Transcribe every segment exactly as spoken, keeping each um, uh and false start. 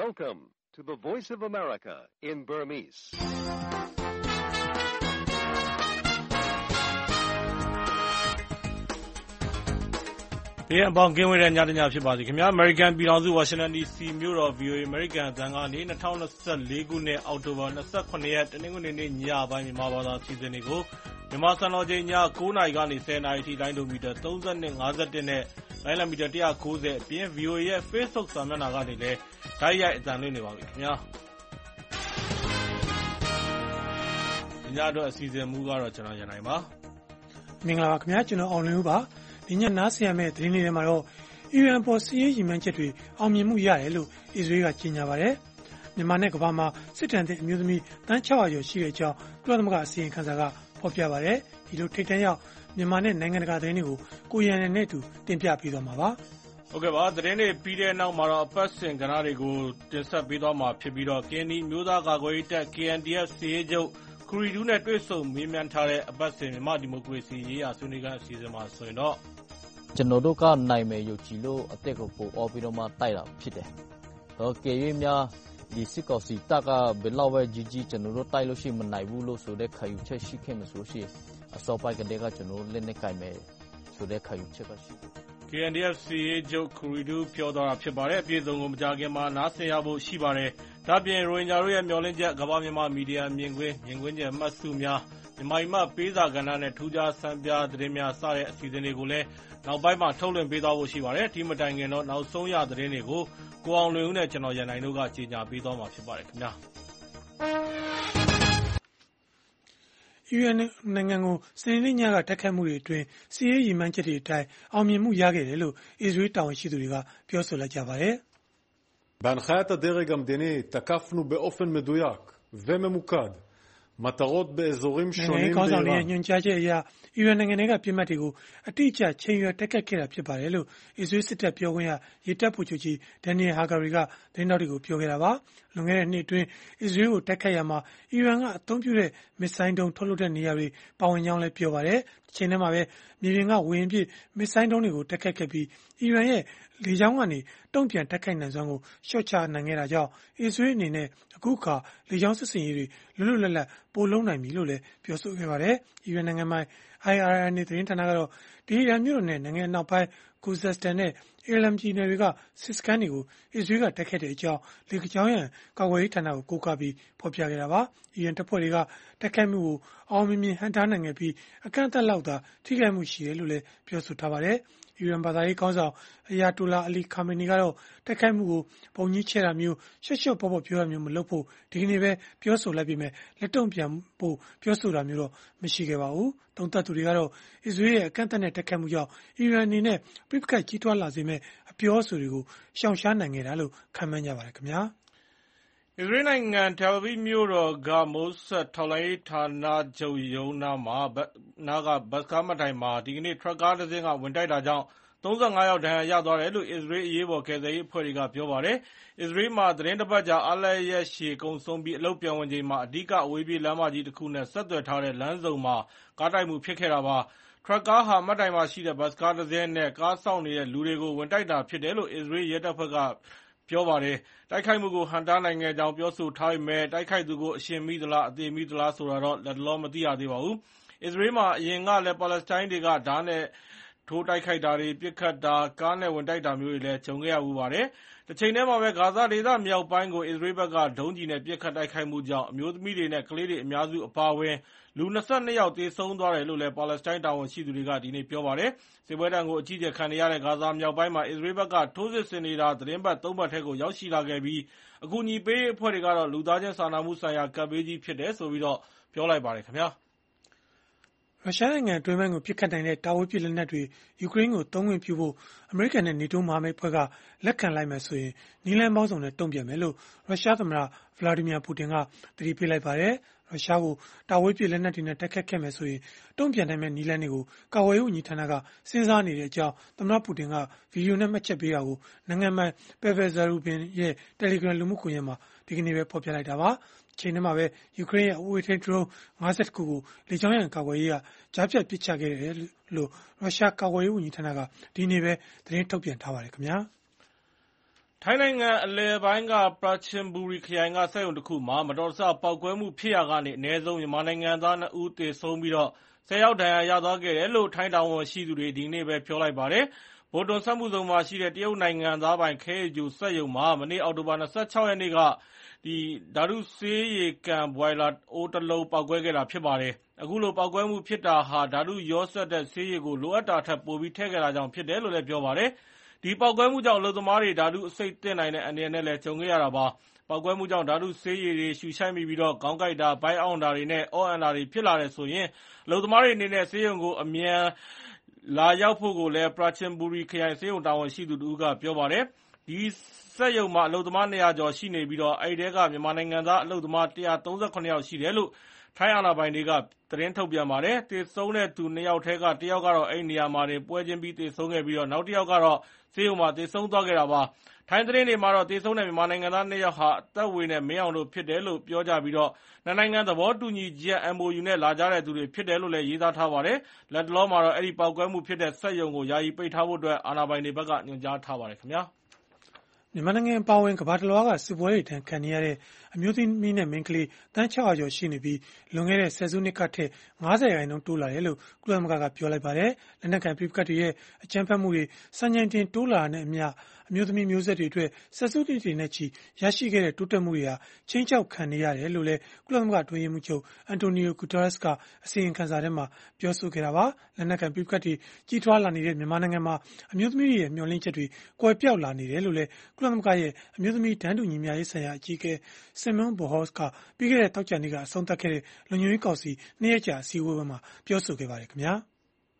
Welcome to the Voice of America in Burmese. ။ဒီအပေါင်းကင်းဝေးတဲ့ညတညဖြစ်ပါစေခင်ဗျာ။ American ပြည်ထောင်စု Washington ဒီ စီ မြို့တော် ဗွီအိုအေ American အသံကနေ၂၀၂၄ခုနှစ်အောက်တိုဘာ၂၇ရက်တနင်္ဂနွေနေ့ညပိုင်းမြန်မာဘာသာအစီအစဉ်တွေကိုမြန်မာစံတော်ချိန်ည၉နာရီကနေ၁၀နာရီထိလိုင်းဒိုမီတာသုံး၂-၅၁နဲ့လိုင်းလံမီတာ၁၉၀အပြင် ဗွီအိုအေ ရဲ့ Facebook စာမျက်နှာကနေလည်းဓာတ်ရိုက်အသံလွှင့်နေပါပြီခင်ဗျာ။ဒီညအတွက်အစီအစဉ်မူကတော့ကျွန်တော်ရန်နိုင်ပါ။မင်္ဂလာပါခင်ဗျာကျွန်တော်အောင်လင်းဦးပါ။ဒီညနားဆင်ရမယ့်သတင်းလေးတွေမှာတော့အီရန်ပေါ်စစ်ရေးရည်မှန်းချက်တွေအောင်မြင်မှုရတယ်လို့အစ္စရေးကကြေညာပါတယ်။မြန်မာနဲ့ကမ္ဘာမှာစစ်တမ်းတဲ့အမျိုးသမီးတန်း၆ရာကျော်ရှိတဲ့အကြောင်းကုလသမဂ္ဂအစည်းအဝေးခန်းစာကဖော်ပြပါတယ်။ဒီလိုထိပ်တန်းရောက်မြန်မာနဲ့နိုင်ငံတကာသတင်းတွေကိုကိုရန်နဲ့အတူတင်ပြပေးသွားမှာပါ။ဟုတ်ကဲ့ပါသတင်းတွေပြီးတဲ့နောက်မှာတော့အပတ်စဉ်ကဏ္ဍတွေကိုတင်ဆက်ပေးသွားမှာဖြစ်ပြီးတော့ ကေအန်ဒီ မျိုးသားကာကွယ်ရေးတပ် ကေအန်ဒီအက်ဖ် စစ်ရေးချုပ်ခရီဒူးနဲ့တွေ့ဆုံမေးမြန်းထားတဲ့အပတ်စဉ်မြန်မာဒီမိုကရေစီရေးရာဆွေးနွေးခန်းအစီအစဉ်မှာဆိုရင်တော့ကျွန်တော်တို့ကနိုင်မယ်ယုံကြည်လို့အသက်ကိုပို့အော်ပြီးတော့မှတိုက်တာဖြစ်တယ်။တော့ကေရွေးများဒီစစ်ကောင်စီတပ်ကဘယ်လောက်ပဲကြီးကြီးကျွန်တော်တို့တိုက်လို့ရှိမနိုင်ဘူးလို့ဆိုတဲ့ခံယူချက်ရှိခဲ့မှဆိုရှိအစောပိုင်းကတည်းကကျွန်တော်လက်နဲ့ကင်မယ်ဆိုတဲ့ခံယူချက်ကရှိတယ်။ ကေအန်ဒီအက်ဖ် စစ်ရေးချုပ်ခရီဒူးပြောသွားတာဖြစ်ပါတယ်။အပြည့်အစုံကိုမကြာခင်မှာနားဆင်ရဖို့ရှိပါတယ်။ဒါ့အပြင်ရိုဟင်ဂျာတို့ရဲ့မျှော်လင့်ချက်ကမ္ဘာမြန်မာမီဒီယာမြင်ကွင်းမြင်ကွင်းကျယ်မှတ်စုများမြန်မာပြည်မှာပေးစာကဏ္ဍနဲ့ထူးခြားစံပြသတင်းများစတဲ့အစီအစဉ်တွေကိုလည်းနောက်ပိုင်းမှာထုတ်လွှင့်ပေးသွားဖို့ရှိပါတယ်။ဒီမတိုင်ခင်တော့နောက်ဆုံးရသတင်းတွေကိုကိုအောင်လွင်ဦးနဲ့ကျွန်တော်ရန်နိုင်တို့ကကြေညာပေးသွားမှာဖြစ်ပါတယ်ခင်ဗျာ။အီရန်နိုင်ငံကိုစနေနေ့ညကတိုက်ခိုက်မှုတွေအတွင်းစစ်ရေးရည်မှန်းချက်တွေအတိုင်းအောင်မြင်မှုရခဲ့တယ်လို့အစ္စရေးတာဝန်ရှိသူတွေကပြောဆိုလိုက်ကြပါတယ်။ בהנחיית הדרג המדיני תקפנו באופן מדויק וממוקד מטרות באזורים שונים באיראן ညွှန်ကြားချက်အရအီရန်နိုင်ငံကပြည်မှတ်တွေကိုအတိအကျချိန်ရွယ်တက်ခတ်ခဲ့တာဖြစ်ပါတယ်လို့အစ္စရေးစစ်တပ်ပြောခွင့်ရရေတပ်ဗိုလ်ချုပ်ကြီးဒန်နီယယ်ဟာဂါရီကသတင်းတောက်တွေကိုပြောခဲ့တာပါလွန်ခဲ့တဲ့နှစ်အတွင်းအစ္စရေးကိုတိုက်ခတ်ရမှာအီရန်ကအသုံးပြုတဲ့မစ်ဆိုင်းဒုံးထုတ်လုပ်တဲ့နေရာတွေပါဝင်ကြောင်းလည်းပြောပါတယ်တစ်ချိန်တည်းမှာပဲမြေပြင်ကဝေဟင်ပစ်မစ်ဆိုင်းဒုံးတွေကိုတိုက်ခတ်ခဲ့ပြီးအီရန်ရဲ့လေကြောင်းကနေတုံ့ပြန်တိုက်ခိုက်နိုင်စွမ်းကိုရှော့ချနိုင်ခဲ့တာကြောင့်အစ္စရေးအနေနဲ့အခုအခါလေကြောင်းစစ်စင်ရေးတွေလွတ်လွတ်လပ်လပ်ပိုလုံးနိုင်ပြီလို့လည်းပြောဆိုခဲ့ပါတယ်။အီရန်နိုင်ငံမှာ အိုင် အာር အန် အေ သတင်းဌာနကတော့ဒီအီရန်မြို့တော်နဲ့နိုင်ငံအနောက်ပိုင်းကူဇက်စတန်နဲ့အီလမ်ပြည်နယ်တွေကစစ်စခန်းတွေကိုအစ္စရေးကတိုက်ခိုက်တဲ့အကြောင်းလေကြောင်းရန်ကာကွယ်ရေးဌာနကိုကိုးကားပြီးဖော်ပြခဲ့တာပါ။အီရန်တပ်ဖွဲ့တွေကတိုက်ခိုက်မှုကိုအောင်မြင်မြင်ဟန်တားနိုင်ခဲ့ပြီးအကန့်အသတ်လောက်သာထိခိုက်မှုရှိတယ်လို့လည်းပြောဆိုထားပါတယ်။အီရန်ဘာသာရေးခေါင်းဆောင်အယာတိုလာအလီခါမေနီကတော့တိုက်ခိုက်မှုကိုပုံကြီးချဲ့တာမျိုးရှေ့ရှော့ပေါ်ပေါ်ပြောရမျိုးမလုပ်ဖို့ဒီကနေ့ပဲပြောဆိုလိုက်ပြီးမြဲလက်တုံ့ပြန်ဖို့ပြောဆိုတာမျိုးတော့မရှိခဲ့ပါဘူး။သုံးသပ်သူတွေကတော့အစ္စရေးရဲ့အကန့်အသတ်နဲ့တိုက်ခိုက်မှုကြောင့်အီရန်အနေနဲ့ပြစ်ခတ်ကြီးထွားလာစေမဲ့အပြောအဆိုတွေကိုရှောင်ရှားနိုင်ခဲ့တာလို့ခန့်မှန်းကြပါတယ်ခင်ဗျာ။အစ္စရေးနိုင်ငံတယ်လ်အဗီဗ်မြို့တော်ကမိုးဆက်ထောက်လှမ်းရေးဌာနချုပ်ရုံးနားမှာနားကဘတ်ကားမှတ်တိုင်မှာဒီကနေ့ထရပ်ကားတစ်စင်းကဝင်တိုက်တာကြောင့်သုံးဆယ့်ငါးယောက်ဒဏ်ရာရသွားတယ်လို့အစ္စရေးအရေးပေါ်ကယ်ဆယ်ရေးအဖွဲ့တွေကပြောပါတယ်။အစ္စရေးမှာသတင်းတစ်ပတ်ကြာအားလပ်ရက်ရှည်ကုန်ဆုံးပြီးအလုပ်ပြန်ဝင်ချိန်မှာအဓိကအဝေးပြေးလမ်းမကြီးတစ်ခုနဲ့ဆက်သွယ်ထားတဲ့လမ်းစုံမှာကားတိုက်မှုဖြစ်ခဲ့တာပါ။ထရပ်ကားဟာမှတ်တိုင်မှာရှိတဲ့ဘတ်ကားတစ်စင်းနဲ့ကားစောင့်နေတဲ့လူတွေကိုဝင်တိုက်တာဖြစ်တယ်လို့အစ္စရေးရဲတပ်ဖွဲ့ကပြောပါတယ်။တိုက်ခိုက်မှုကိုဟန့်တားနိုင်ခဲ့ကြောင်းပြောဆိုထားပေမဲ့တိုက်ခိုက်သူကိုအရှင်မိသလားအသေမိသလားဆိုတာတော့လတ်တလောမသိရသေးပါဘူး။အစ္စရေးမှာအရင်ကလည်းပါလက်စတိုင်းတွေကဓာတ်နဲ့ထိုးတိုက်ခိုက်တာတွေပစ်ခတ်တာကားနဲ့ဝင်တိုက်တာမျိုးတွေလည်းကြုံခဲ့ရမှုပါတယ်။တစ်ချိန်တည်းမှာပဲဂါဇာဒေသမြောက်ပိုင်းကိုအစ္စရေးဘက်ကဒုံးကျည်နဲ့ပစ်ခတ်တိုက်ခိုက်မှုကြောင့်အမျိုးသမီးတွေနဲ့ကလေးတွေအများစုအပါအဝင်လူ၂၂ယောက်သေဆုံးသွားတယ်လို့လည်းပါလက်စတိုင်းတာဝန်ရှိသူတွေကဒီနေ့ပြောပါတယ်။စစ်ပွဲတံကိုအကြီးအကျယ်ခံနေရတဲ့ဂါဇာမြောက်ပိုင်းမှာအစ္စရေးဘက်ကထိုးစစ်ဆင်နေတာသတင်းပတ်သုံးပတ်ထဲကိုရောက်ရှိလာခဲ့ပြီးအကူအညီပေးရေးအဖွဲ့တွေကတော့လူသားချင်းစာနာမှုဆိုင်ရာကပ်ဘေးကြီးဖြစ်တယ်ဆိုပြီးတော့ပြောလိုက်ပါတယ်ခင်ဗျာ။ရုရှားနိုင်ငံအတွင်းပိုင်းကိုပြစ်ခတ်နိုင်တဲ့တာဝေးပစ်လက်နက်တွေယူကရိန်းကိုသုံးခွင့်ပြုဖို့အမေရိကန်နဲ့နေတိုးမဟာမိတ်ဖွဲ့ကလက်ခံလိုက်မယ်ဆိုရင်နီလန်ပေါင်းစုံနဲ့တုံ့ပြန်မယ်လို့ရုရှားသမ္မတဗလာဒီမီယာပူတင်ကသတိပေးလိုက်ပါတယ်။ရုရှားကိုတာဝေးပစ်လက်နက်တွေနဲ့တိုက်ခတ်ခဲ့မယ်ဆိုရင်တုံ့ပြန်နိုင်မယ့်နီလန်တွေကိုကာကွယ်ရေးဝန်ကြီးဌာနကစဉ်းစားနေတဲ့အကြောင်းသမ္မတပူတင်ကဗီဒီယိုနဲ့မှတ်ချက်ပေးတာကိုနိုင်ငံပိုင်ပယ်ဗယ်ဇာရူဘင်ရဲ့ Telegram လူမှုကွန်ရက်မှာဒီကနေ့ပဲဖော်ပြလိုက်တာပါ။ချိန်ထဲမှာပဲယူကရိန်းရဲ့အဝေးထိန်းဒရုန်း၅၁ခုကိုလေကြောင်းရန်ကာကွယ်ရေးကကြားဖြတ်ပစ်ချခဲ့တယ်လို့ရုရှားကာကွယ်ရေးဝန်ကြီးဌာနကဒီနေ့ပဲသတင်းထုတ်ပြန်ထားပါတယ်ခင်ဗျာထိုင်းနိုင်ငံအလယ်ပိုင်းကပရာချင်ဘူရီခရိုင်ကစက်ရုံတစ်ခုမှာမတော်တဆပေါက်ကွဲမှုဖြစ်ရာကနေအနည်းဆုံးမြန်မာနိုင်ငံသားနှစ်ဦးသေဆုံးပြီးတော့ဆယ်ယောက်ဒဏ်ရာရသွားခဲ့တယ်လို့ထိုင်းတာဝန်ရှိသူတွေဒီနေ့ပဲပြောလိုက်ပါတယ်။ဘော်တွန်စက်မှုဇုံမှာရှိတဲ့တရုတ်နိုင်ငံသားပိုင်ခဲရည်ကျိုစက်ရုံမှာမနေ့အောက်တိုဘာ၂၆ရက်နေ့ကဒီဓာတုဆေးရည်ကန်ဘွိုင်လာအိုးတစ်လုံးပေါက်ကွဲခဲ့တာဖြစ်ပါတယ်။အခုလိုပေါက်ကွဲမှုဖြစ်တာဟာဓာတုရောစက်တဲ့ဆေးရည်ကိုလိုအပ်တာထက်ပိုပြီးထည့်ခဲ့တာကြောင့်ဖြစ်တယ်လို့လည်းပြောပါတယ်။ဒီပေါက်ကွဲမှုကြောင့်အလုပ်သမားတွေဓာတုအဆိပ်သင့်နိုင်တဲ့အန္တရာယ်နဲ့လည်းကြုံခဲ့ရတာပါ။ပေါက်ကွဲမှုကြောင့်ဓာတုဆေးရည်တွေရှူရှိုက်မိပြီးတော့ခေါင်းကိုက်တာ၊ဗိုက်အောင့်တာတွေနဲ့အော့အန်တာတွေဖြစ်လာတယ်ဆိုရင်အလုပ်သမားတွေအနေနဲ့ဆေးရုံကိုအမြန်လာရောက်ဖို့ကိုလည်းပရာချင်ဘူရီခရိုင်ဆေးရုံတာဝန်ရှိသူတဦးကပြောပါတယ်။ဒီစက်ရုံမှာအလုပ်သမားနှစ်ရာကျော်ရှိနေပြီးတော့အဲဒီထဲကမြန်မာနိုင်ငံသားအလုပ်သမားတစ်ရာသုံးဆယ့်ခုနစ်ယောက်ရှိတယ်လို့ထိုင်းအာဏာပိုင်တွေကသတင်းထုတ်ပြန်ပါတယ်။သေဆုံးတဲ့သူနှစ်ယောက်ထဲကတစ်ယောက်ကတော့အဲဒီနေရာမှာတင်ပွဲချင်းပြီးသေဆုံးခဲ့ပြီးတော့နောက်တစ်ယောက်ကတော့ဆေးရုံမှာသေဆုံးသွားခဲ့တာပါ။ထိုင်းသတင်းတွေမှာတော့သေဆုံးတဲ့မြန်မာနိုင်ငံသားနှစ်ယောက်ဟာအသက်ဝေနဲ့မင်းအောင်တို့ဖြစ်တယ်လို့ပြောကြပြီးတော့နှစ်နိုင်ငံသဘောတူညီချက် M O U နဲ့လာကြတဲ့သူတွေဖြစ်တယ်လို့လည်းရေးသားထားပါတယ်။လတ်တလောမှာတော့အဲဒီပေါက်ကွဲမှုဖြစ်တဲ့စက်ရုံကိုယာယီပိတ်ထားဖို့အတွက်အာဏာပိုင်တွေဘက်ကညွှန်ကြားထားပါတယ်ခင်ဗျာ။မြန်မာနိုင်ငံအပါအဝင်ကမ္ဘာတစ်လွှားကစစ်ပွဲတွေထံခံနေရတဲ့အမျိုးသမီးနဲ့မိန်းကလေးတန်း၆ရာကျော်ရှိနေပြီးလွန်ခဲ့တဲ့ဆယ်စုနှစ်ကထက်၅၀ရာခိုင်နှုန်းတိုးလာတယ်လို့ကုလသမဂ္ဂကပြောလိုက်ပါတယ်။လက်နက်ကိုင်ပဋိပက္ခတွေရဲ့အကြမ်းဖက်မှုတွေစံချိန်တင်တိုးလာတဲ့အမျှအမျိုးသမီးမျိုးဆက်တွေအတွက်ဆယ်စုနှစ်တွေနဲ့ချီရရှိခဲ့တဲ့တိုးတက်မှုတွေဟာချိန်ချောက်ခံနေရတယ်လို့လည်းကုလသမဂ္ဂအတွင်းရေးမှူးချုပ်အန်တိုနီယိုဂူတာရက်စ်ကအစီရင်ခံစာထဲမှာပြောဆိုခဲ့တာပါ။လက်နက်ကိုင်ပဋိပက္ခတွေကြီးထွားလာနေတဲ့မြန်မာနိုင်ငံမှာအမျိုးသမီးတွေရဲ့မျှော်လင့်ချက်တွေကွယ်ပြောက်လာနေတယ်လို့လည်းကုလသမဂ္ဂရဲ့အမျိုးသမီးတန်းတူညီမျှရေးဆိုင်ရာအကြီးအကဲဆင်မွန်ဘိုဟော့စ်ကပြီးခဲ့တဲ့သောကြာနေ့ကအဆုံးသတ်ခဲ့တဲ့လုံခြုံရေးကောင်စီနှစ်ရက်ကြာအစည်းအဝေးမှာပြောဆိုခဲ့ပါတယ်ခင်ဗျာ။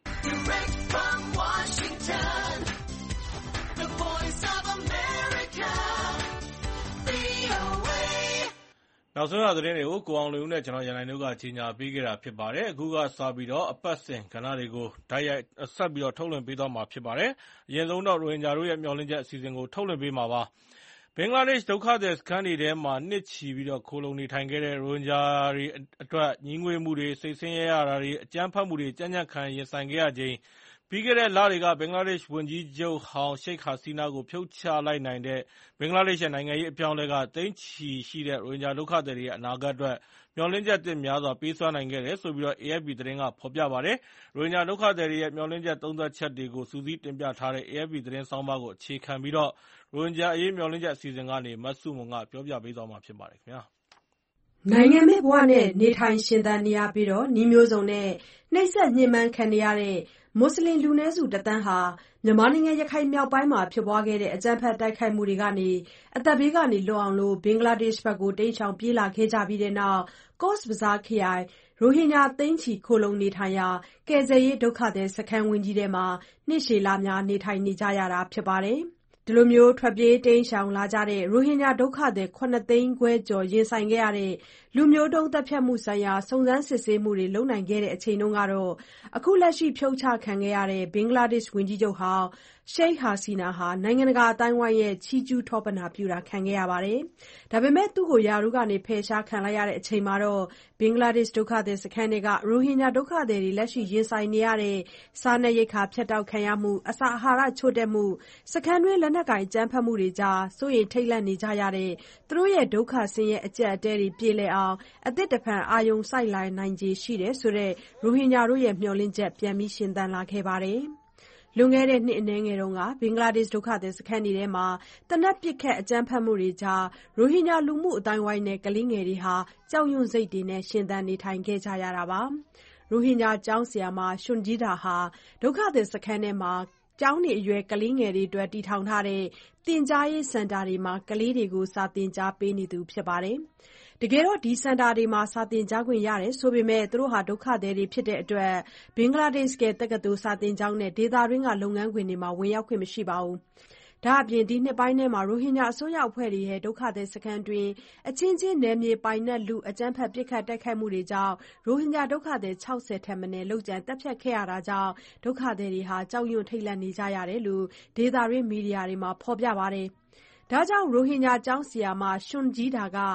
နောက်ဆုံးရသတင်းတွေကိုကိုအောင်လွင်ဦးနဲ့ကျွန်တော်ရန်နိုင်တို့ကကြီးညာပေးခဲ့တာဖြစ်ပါတယ်။အခုကစပြီးတော့အပတ်စဉ်ကဏ္ဍတွေကိုဓာတ်ရိုက်ဆက်ပြီးတော့ထုတ်လွှင့်ပေးသွားမှာဖြစ်ပါတယ်။အရင်ဆုံးတော့ရိုဟင်ဂျာတို့ရဲ့မျှော်လင့်ချက်အစီအစဉ်ကိုထုတ်လွှင့်ပေးမှာပါ။ဘင်္ဂလားဒေ့ရှ်ဒုက္ခသည်စခန်းတွေထဲမှာနှစ်ချီပြီးတော့ခိုလုံနေထိုင်ခဲ့တဲ့ရိုဟင်ဂျာတွေအတွက်ညီငွေမှုတွေစိတ်ဆင်းရဲရတာတွေအကြမ်းဖက်မှုတွေကြမ်းကြမ်းခံရင်ဆိုင်ခဲ့ရခြင်းပြီးခဲ့တဲ့လတွေကဘင်္ဂလားဒေ့ရှ်ဝန်ကြီးချုပ်ဟောင်းရှိတ်ဟာစီနာကိုဖြုတ်ချလိုက်နိုင်တဲ့ဘင်္ဂလားဒေ့ရှ်ရဲ့နိုင်ငံရေးအပြောင်းအလဲကသိန်းချီရှိတဲ့ရိုဟင်ဂျာဒုက္ခသည်တွေရဲ့အနာဂတ်အတွက်မျှော်လင့်ချက်သစ်များစွာပေးစွမ်းနိုင်ခဲ့တယ်ဆိုပြီးတော့ A F P သတင်းကဖော်ပြပါတယ်။ရိုဟင်ဂျာဒုက္ခသည်တွေရဲ့မျှော်လင့်ချက်သုံးသပ်ချက်တွေကိုစူးစီးတင်ပြထားတဲ့ A F P သတင်းဆောင်းပါးကိုအခြေခံပြီးတော့ရိုဟင်ဂျာအရေးမျှော်လင့်ချက်အစီအစဉ်ကနေမဆုမွန်ကပြောပြပေးသွားမှာဖြစ်ပါတယ်ခင်ဗျာ။နိုင်ငံမဲ့ဘဝနဲ့နေထိုင်ရှင်သန်နေရပြီးတော့ဤမျိုးစုံနဲ့နှိပ်စက်ညှဉ်းပန်းခံနေရတဲ့မွတ်စလင်လူနည်းစုတသန်းဟာမြန်မာနိုင်ငံရခိုင်မြောက်ပိုင်းမှာဖြစ်ပွားခဲ့တဲ့အကြမ်းဖက်တိုက်ခိုက်မှုတွေကနေအသက်ဘေးကနေလွတ်အောင်လို့ဘင်္ဂလားဒေ့ရှ်ဘက်ကိုတိမ်းရှောင်ပြေးလာခဲ့ကြပြီးတဲ့နောက်ကော့စ်ဘဇားခရိုင်ရိုဟင်ဂျာသိန်းချီခိုလုံနေထိုင်ရာကယ်ဆယ်ရေးဒုက္ခသည်စခန်းဝင်းကြီးထဲမှာနှစ်ရှည်လများနေထိုင်နေကြရတာဖြစ်ပါတယ်။ဒီလိုမျိုးထွက်ပြေးတိမ်းရှောင်လာကြတဲ့ရိုဟင်ဂျာဒုက္ခသည်ခုနှစ်သိန်းခွဲကျော်ရင်ဆိုင်ခဲ့ရတဲ့လူမျိုးတုံးသတ်ဖြတ်မှုဆိုင်ရာစုံစမ်းစစ်ဆေးမှုတွေလုပ်နိုင်ခဲ့တဲ့အချိန်တုန်းကတော့အခုလက်ရှိဖြုတ်ချခံခဲ့ရတဲ့ဘင်္ဂလားဒေ့ရှ်ဝန်ကြီးချုပ်ဟောင်းရှိတ်ဟာစီနာဟာနိုင်ငံတကာအတိုင်းအဝိုင်းရဲ့ချီးကျူးထောပနာပြုတာခံခဲ့ရပါတယ်။ဒါပေမဲ့သူ့ကိုယာရုကနေဖယ်ရှားခံလိုက်ရတဲ့အချိန်မှာတော့ဘင်္ဂလားဒေ့ရှ်ဒုက္ခသည်စခန်းတွေကရိုဟင်ဂျာဒုက္ခသည်တွေလက်ရှိရင်ဆိုင်နေရတဲ့စားနပ်ရိက္ခာဖြတ်တောက်ခံရမှုအစာအာဟာရချို့တဲ့မှုစခန်းတွင်းလက်နက်ကိုင်ကြမ်းဖက်မှုတွေကြားစိုးရိမ်ထိတ်လန့်နေကြရတဲ့သူတို့ရဲ့ဒုက္ခဆင်းရဲအကျပ်အတည်းတွေပြေလည်အောင်အသစ်တဖန်အာယုံစိုက်လာနိုင်ခြေရှိတယ်ဆိုတဲ့ရိုဟင်ဂျာတို့ရဲ့မျှော်လင့်ချက်ပြန်ပြီးရှင်သန်လာခဲ့ပါတယ်။လွန်ခဲ့တဲ့နှစ်အနည်းငယ်တုန်းကဘင်္ဂလားဒေ့ရှ်ဒုက္ခသည်စခန်းတွေထဲမှာသေနတ်ပစ်ခတ်အကြမ်းဖက်မှုတွေကြားရိုဟင်ဂျာလူမှုအသိုင်းအဝိုင်းနဲ့ကလေးငယ်တွေဟာကြောက်ရွံ့စိတ်တွေနဲ့ရှင်သန်နေထိုင်ခဲ့ကြရတာပါ။ရိုဟင်ဂျာကျောင်းဆရာမရှွန်ဂျီဒါဟာဒုက္ခသည်စခန်းထဲမှာကျောင်းနေအရွယ်ကလေးငယ်တွေအတွက်တည်ထောင်ထားတဲ့သင်ကြားရေးစင်တာတွေမှာကလေးတွေကိုစာသင်ကြားပေးနေသူဖြစ်ပါတယ်။တကယ်တော့ဒီစင်တာတွေမှာစာသင်ကြားခွင့်ရတယ်ဆိုပေမဲ့သူတို့ဟာဒုက္ခသည်တွေဖြစ်တဲ့အတွက်ဘင်္ဂလားဒေ့ရှ်ကတက္ကသိုလ်စာသင်ကျောင်းနဲ့ဒေသတွင်းကလုပ်ငန်းခွင်တွေမှာဝင်ရောက်ခွင့်မရှိပါဘူး။ဒါ့အပြင်ဒီနှစ်ပိုင်းထဲမှာရိုဟင်ဂျာအစိုးရအဖွဲ့တွေရဲ့ဒုက္ခသည်စခန်းတွင်အချင်းချင်းနယ်မြေပိုင်နက်လူအကြမ်းဖက်ပစ်ခတ်တိုက်ခိုက်မှုတွေကြောင့်ရိုဟင်ဂျာဒုက္ခသည်၆၀ထက်မနည်းလုပ်ကြံတပ်ဖြတ်ခဲ့ရတာကြောင့်ဒုက္ခသည်တွေဟာကြောက်ရွံ့ထိတ်လန့်နေကြရတယ်လို့ဒေသတွင်းမီဒီယာတွေမှာဖော်ပြပါတယ်။ဒါကြောင့်ရိုဟင်ဂျာကျောင်းဆရာမရှွန်ဂျီဒါက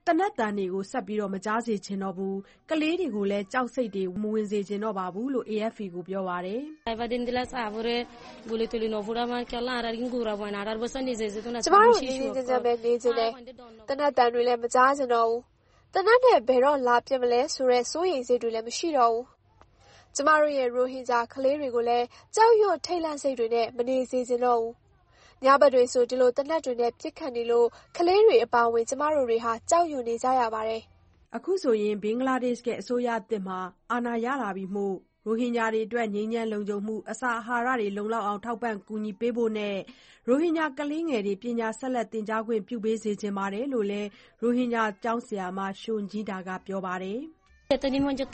သေနတ်သံတွေကိုဆက်ပြီးမကြားစေချင်တော့ဘူး။ကလေးတွေကိုလည်းကြောက်စိတ်တွေမဝင်စေချင်တော့ပါဘူးလို့ A F P ကိုပြောပါတယ်။ "ကျမတို့ငြိမ်းငြိမ်းချမ်းချမ်းပဲနေချင်တယ်။သေနတ်သံတွေလည်းမကြားချင်တော့ဘူး။သေနတ်နဲ့ဘယ်တော့လာပစ်မလဲဆိုတဲ့စိုးရိမ်စိတ်တွေလည်းမရှိတော့ဘူး။ကျမတို့ရဲ့ရိုဟင်ဂျာကလေးတွေကိုလည်းကြောက်ရွံ့ထိတ်လန့်စိတ်တွေနဲ့မနေစေချင်တော့ဘူး။ညဘက်တွေဆိုဒီလိုသေနတ်တွေနဲ့ပစ်ခတ်နေလို့ကလေးတွေအပါအဝင်ကျမတို့တွေဟာကြောက်ရွံ့နေကြရပါတယ်။ " အခုဆိုရင်ဘင်္ဂလားဒေ့ရှ်အစိုးရသစ်မှာအာဏာရလာပြီမို့ရိုဟင်ဂျာတွေအတွက်ငြိမ်းချမ်းလုံခြုံမှု၊အစာအာဟာရတွေလုံလောက်အောင်ထောက်ပံ့ကူညီပေးဖို့နဲ့ရိုဟင်ဂျာကလေးငယ်တွေပညာဆက်လက်သင်ကြားခွင့်ပြုပေးစေချင်ပါတယ်လို့လည်းရိုဟင်ဂျာကျောင်းဆရာမ Shonjita ကပြောပါတယ်။ "ရိုဟင်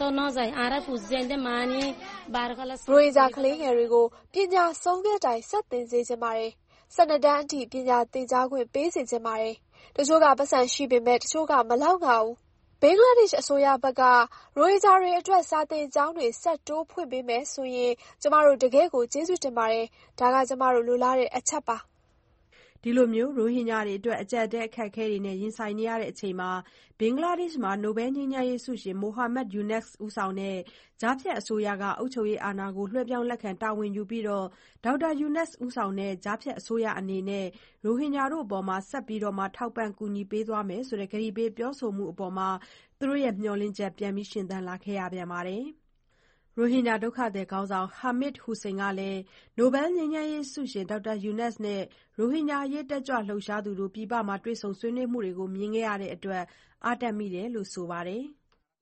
ဂျာကလေးငယ်တွေကိုပညာဆုံးဖြတ်တိုင်ဆက်သင်စေချင်ပါတယ်။၁၂တန်းအထိပညာသင်ကြားခွင့်ပေးစေချင်ပါတယ်။တချို့ကပိုက်ဆံရှိပေမဲ့တချို့ကမလောက်ငဘူး။ဘင်္ဂလားဒေ့ရှ်အစိုးရဘက်ကရိုဟင်ဂျာတွေအတွက်စာသင်ကျောင်းတွေဆက်တိုးဖွင့်ပေးမယ်ဆိုရင်ကျမတို့တကယ့်ကိုကျေးဇူးတင်ပါတယ်။ဒါကကျမတို့လိုလားတဲ့အချက်ပါ။ " ဒီလိုရိုဟင်ဂျာတွေအတွက်အကျပ်အတည်းအခက်အခဲတွေနဲ့ရင်ဆိုင်နေရချိန်မှာဘင်္ဂလားဒေ့ရှ်မှာနိုဘဲလ်ငြိမ်းချမ်းရေးဆုရှင် Muhammad Yunus ဦးဆောင်တဲ့ကြားဖြတ်အစိုးရကအုပ်ချုပ်ရေးအာဏာကိုလွှဲပြောင်းလက်ခံတာဝန်ယူပြီးဒေါက်တာ Yunus ဦးဆောင်တဲ့ကြားဖြတ်အစိုးရအနေနဲ့ရိုဟင်ဂျာတို့အပေါ်ဆက်ပြီးထောက်ပံ့ကူညီပေးသွားမယ်ဆိုတဲ့ကတိပေးပြောဆိုမှုအပေါ်သူတို့မျှော်လင့်ချက်ပြန်ရှင်သန်လာခဲ့ရပြန်ပါတယ်။ ရိုဟင်ဂျာဒုက္ခသည်ခေါင်းဆောင် Hamid Hussein ကလည်းနိုဘဲလ်ငြိမ်းချမ်းရေးဆုရှင်ဒေါက်တာ Yunus နဲ့ရိုဟင်ဂျာအရေးတက်ကြွလှုပ်ရှားသူတို့ပြည်ပမှာတွေ့ဆုံဆွေးနွေးမှုတွေကိုမြင်ခဲ့ရတဲ့အတွက်အားတက်မိတယ်လို့ဆိုပါတယ်။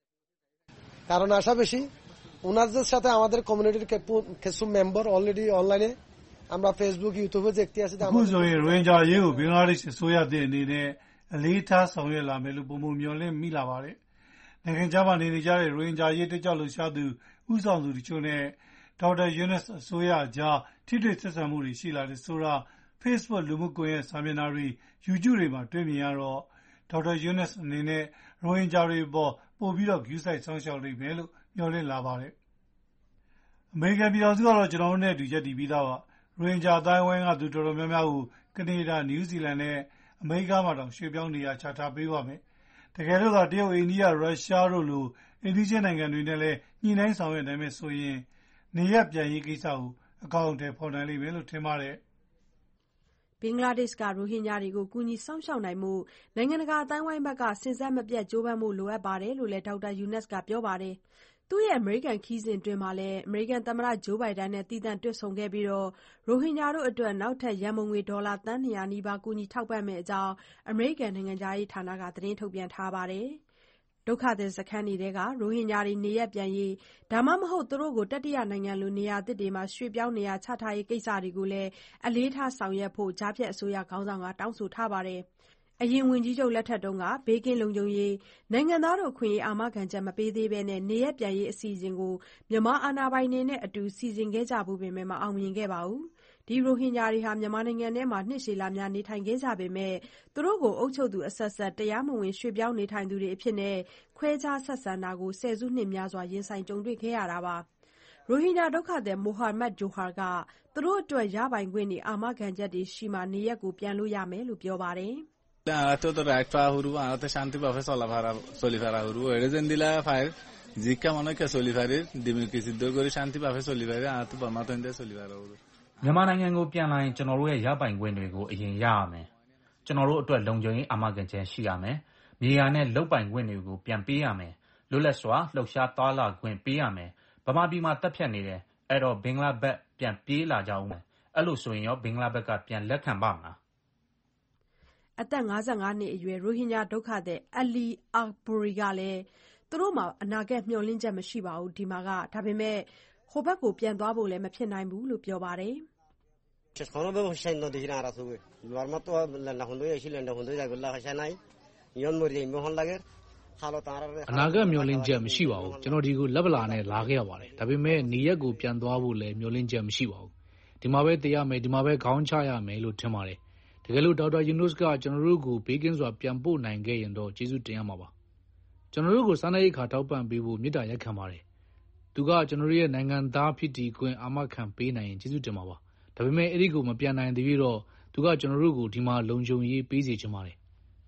"ကာরণ আশা বেশি ওনাদের সাথে আমাদের কমিউনিটির কিছু member already অনলাইনে আমরা ফেসবুক ইউটিউবে দেখতে আসি အခုဆိုရင်ရိုဟင်ဂျာအရေးကိုဘင်္ဂလားဒေ့ရှ်အစိုးရသစ်အနေနဲ့အလေးထားဆောင်ရွက်လာမယ်လို့ပုံမှန်မျှော်လင့်မိလာပါတယ်။နိုင်ငံခြားမှာနေနေကြတဲ့ရိုဟင်ဂျာအရေးတက်ကြွလှုပ်ရှားသူဦးဆောင်သူတချို့နဲ့ဒေါက်တာ Yunus အစိုးရအကြားထိတွေ့ဆက်ဆံမှုတွေရှိလာတယ်ဆိုတာ Facebook လူမှုကွန်ရက်စာမျက်နှာတွေ၊ YouTube တွေမှာတွေ့မြင်ရတော့ဒေါက်တာ Yunus အနေနဲ့ရိုဟင်ဂျာတွေအပေါ်ပိုပြီးဂရုစိုက်စောင့်ရှောက်လိမ့်မယ်လို့မျှော်လင့်လာပါတယ်။အမေရိကန်ပြည်ထောင်စုကတော့ကျနော်တို့နဲ့အတူရပ်တည်ပြီးသားပါ။ရိုဟင်ဂျာအသိုင်းအဝိုင်းကသူတော်တော်များများကိုကနေဒါ၊နယူးဇီလန်နဲ့အမေရိကားမှာတောင်ရွှေ့ပြောင်းနေရာချထားပေးပါမယ်။တကယ်လို့သာတရုတ်၊အိန္ဒိယ၊ရုရှားတို့လိုအိမ်နီးချင်းနိုင်ငံတွေနဲ့လည်းညှိနှိုင်းဆောင်ရွက်နိုင်မယ်ဆိုရင်နေရပ်ပြန်ရေးကိစ္စကိုအကောင်အထည်ဖော်နိုင်လိမ့်မယ်လို့ထင်ပါတယ်။ဘင်္ဂလားဒေ့ရှ်ကရိုဟင်ဂျာတွေကိုကူညီစောင့်ရှောက်နိုင်ဖို့နိုင်ငံတကာအသိုင်းအဝိုင်းဘက်ကစဉ်ဆက်မပြတ်ကြိုးပမ်းဖို့လိုအပ်တယ်လို့လည်းဒေါက်တာ Yunus ကပြောပါတယ်။သူ့ရဲ့အမေရိကန်ခရီးစဉ်အတွင်းအမေရိကန်သမ္မတ Joe Biden နဲ့သီးသန့်တွေ့ဆုံခဲ့ပြီးရိုဟင်ဂျာတို့အတွက်နောက်ထပ်ရန်ပုံငွေဒေါ်လာသန်းနှစ်ရာနီးပါးကူညီထောက်ပံ့မယ့်အကြောင်းအမေရိကန်နိုင်ငံခြားရေးဌာနကသတင်းထုတ်ပြန်ထားပါတယ်။ ဒုက္ခသည်စခန်းတွေထဲကရိုဟင်ဂျာတွေနေရပ်ပြန်ရေးဒါမှမဟုတ်သူတို့ကိုတတိယနိုင်ငံလိုနေရာသစ်တွေမှာရွှေ့ပြောင်းနေရာချထားရေးကိစ္စတွေကိုလည်းအလေးထားဆောင်ရွက်ဖို့ကြားဖြတ်အစိုးရခေါင်းဆောင်ကတောင်းဆိုထားပါတယ်။အရင်ဝန်ကြီးချုပ်လက်ထက်ကဘေးကင်းလုံခြုံရေး၊နိုင်ငံသားတို့အခွင့်အရေးအာမခံချက်မပေးသေးဘဲနေရပ်ပြန်ရေးအစီအစဉ်ကိုမြန်မာအာဏာပိုင်တွေနဲ့အတူစီစဉ်ခဲ့ကြဖူးပေမဲ့မအောင်မြင်ခဲ့ပါဘူး။ဒီရိုဟင်ဂျာတွေဟာမြန်မာနိုင်ငံထဲမှာနှစ်ရှည်လများနေထိုင်ခဲ့ကြပေမဲ့သူတို့ကိုအုပ်ချုပ်သူအဆက်ဆက်တရားမဝင်ရွှေ့ပြောင်းနေထိုင်သူတွေအဖြစ်ခွဲခြားဆက်ဆံတာကိုဆယ်စုနှစ်များစွာရင်ဆိုင်ကြုံတွေ့ခဲ့ရတာပါ။ရိုဟင်ဂျာဒုက္ခသည် Mohammad Johar ကသူတို့အတွက်ရပိုင်ခွင့်တွေအာမခံချက်တွေရှိမှနေရပ်ပြန်လို့ရမယ်လို့ပြောပါတယ်။ Todo right fa huru anata shanti pafe solafara solifara huru erezen dila fire zikka mano ke solifare democracy dogori shanti pafe solifare anata pamato inde solifara huru မြန်မာနိုင်ငံကိုပြန်လာရင်ကျွန်တော်တို့ရဲ့ရပိုင်ခွင့်တွေကိုအရင်ရရမယ်။ကျွန်တော်တို့အတွက်လုံခြုံရေးအာမခံချက်ရှိရမယ်။မြေယာနဲ့လုပ်ပိုင်ခွင့်တွေကိုပြန်ပေးရမယ်။လွတ်လပ်စွာလှုပ်ရှားသွားလာခွင့်ပေးရမယ်။ဗမာပြည်မှာတပ်ဖြတ်နေတယ်။အဲ့တော့ဘင်္ဂလားဘက်ပြန်ပြေးလာကြအောင်မယ်။အဲ့လိုဆိုရင်ရောဘင်္ဂလားဘက်ကပြန်လက်ခံပါမလား။အသက်၅၅နှစ်အရွယ်ရိုဟင်ဂျာဒုက္ခသည် Ali Akbori ကလည်းသူတို့မှာအနာဂတ်မျှော်လင့်ချက်မရှိပါဘူးဒီမှာကဒါပေမဲ့ဟိုဘက်ကိုပြန်သွားဖို့လည်းမဖြစ်နိုင်ဘူးလို့ပြောပါတယ်။ Cheskhono be hoshain no dihina arasuge norma to la hondo yeshi lenda hondo jagulla hashanai yon mori me hon lager halo tarar အနာဂတ်မျှော်လင့်ချက်မရှိပါဘူးကျွန်တော်ဒီကိုလက်ဗလာနဲ့လာခဲ့ရပါတယ်ဒါပေမဲ့နေရက်ကိုပြန်သွားဖို့လည်းမျှော်လင့်ချက်မရှိပါဘူးဒီမှာပဲတရားမယ်ဒီမှာပဲခေါင်းချရမယ်လို့ထင်ပါတယ်တကယ်လို့ဒေါက်တာ Yunus ကကျွန်တော်တို့ကိုဘေးကင်းစွာပြန်ပို့နိုင်ခဲ့ရင်တော့ကျေးဇူးတင်ရမှာပါကျွန်တော်တို့ကိုစားနပ်ရိက္ခာထောက်ပံ့ပေးဖို့မေတ္တာရက်ခံပါတယ်သူကကျွန်တော်ရဲ့နိုင်ငံသားဖြစ်တည်ခွင့်အာမခံပေးနိုင်ရင်ကျေးဇူးတင်ပါပါဒါပေမဲ့အဲ့ဒီကိုမပြန်နိုင်သေးပြီးတော့သူကကျွန်တော်တို့ကိုဒီမှာလုံခြုံရေးပေးစေချင်ပါတယ်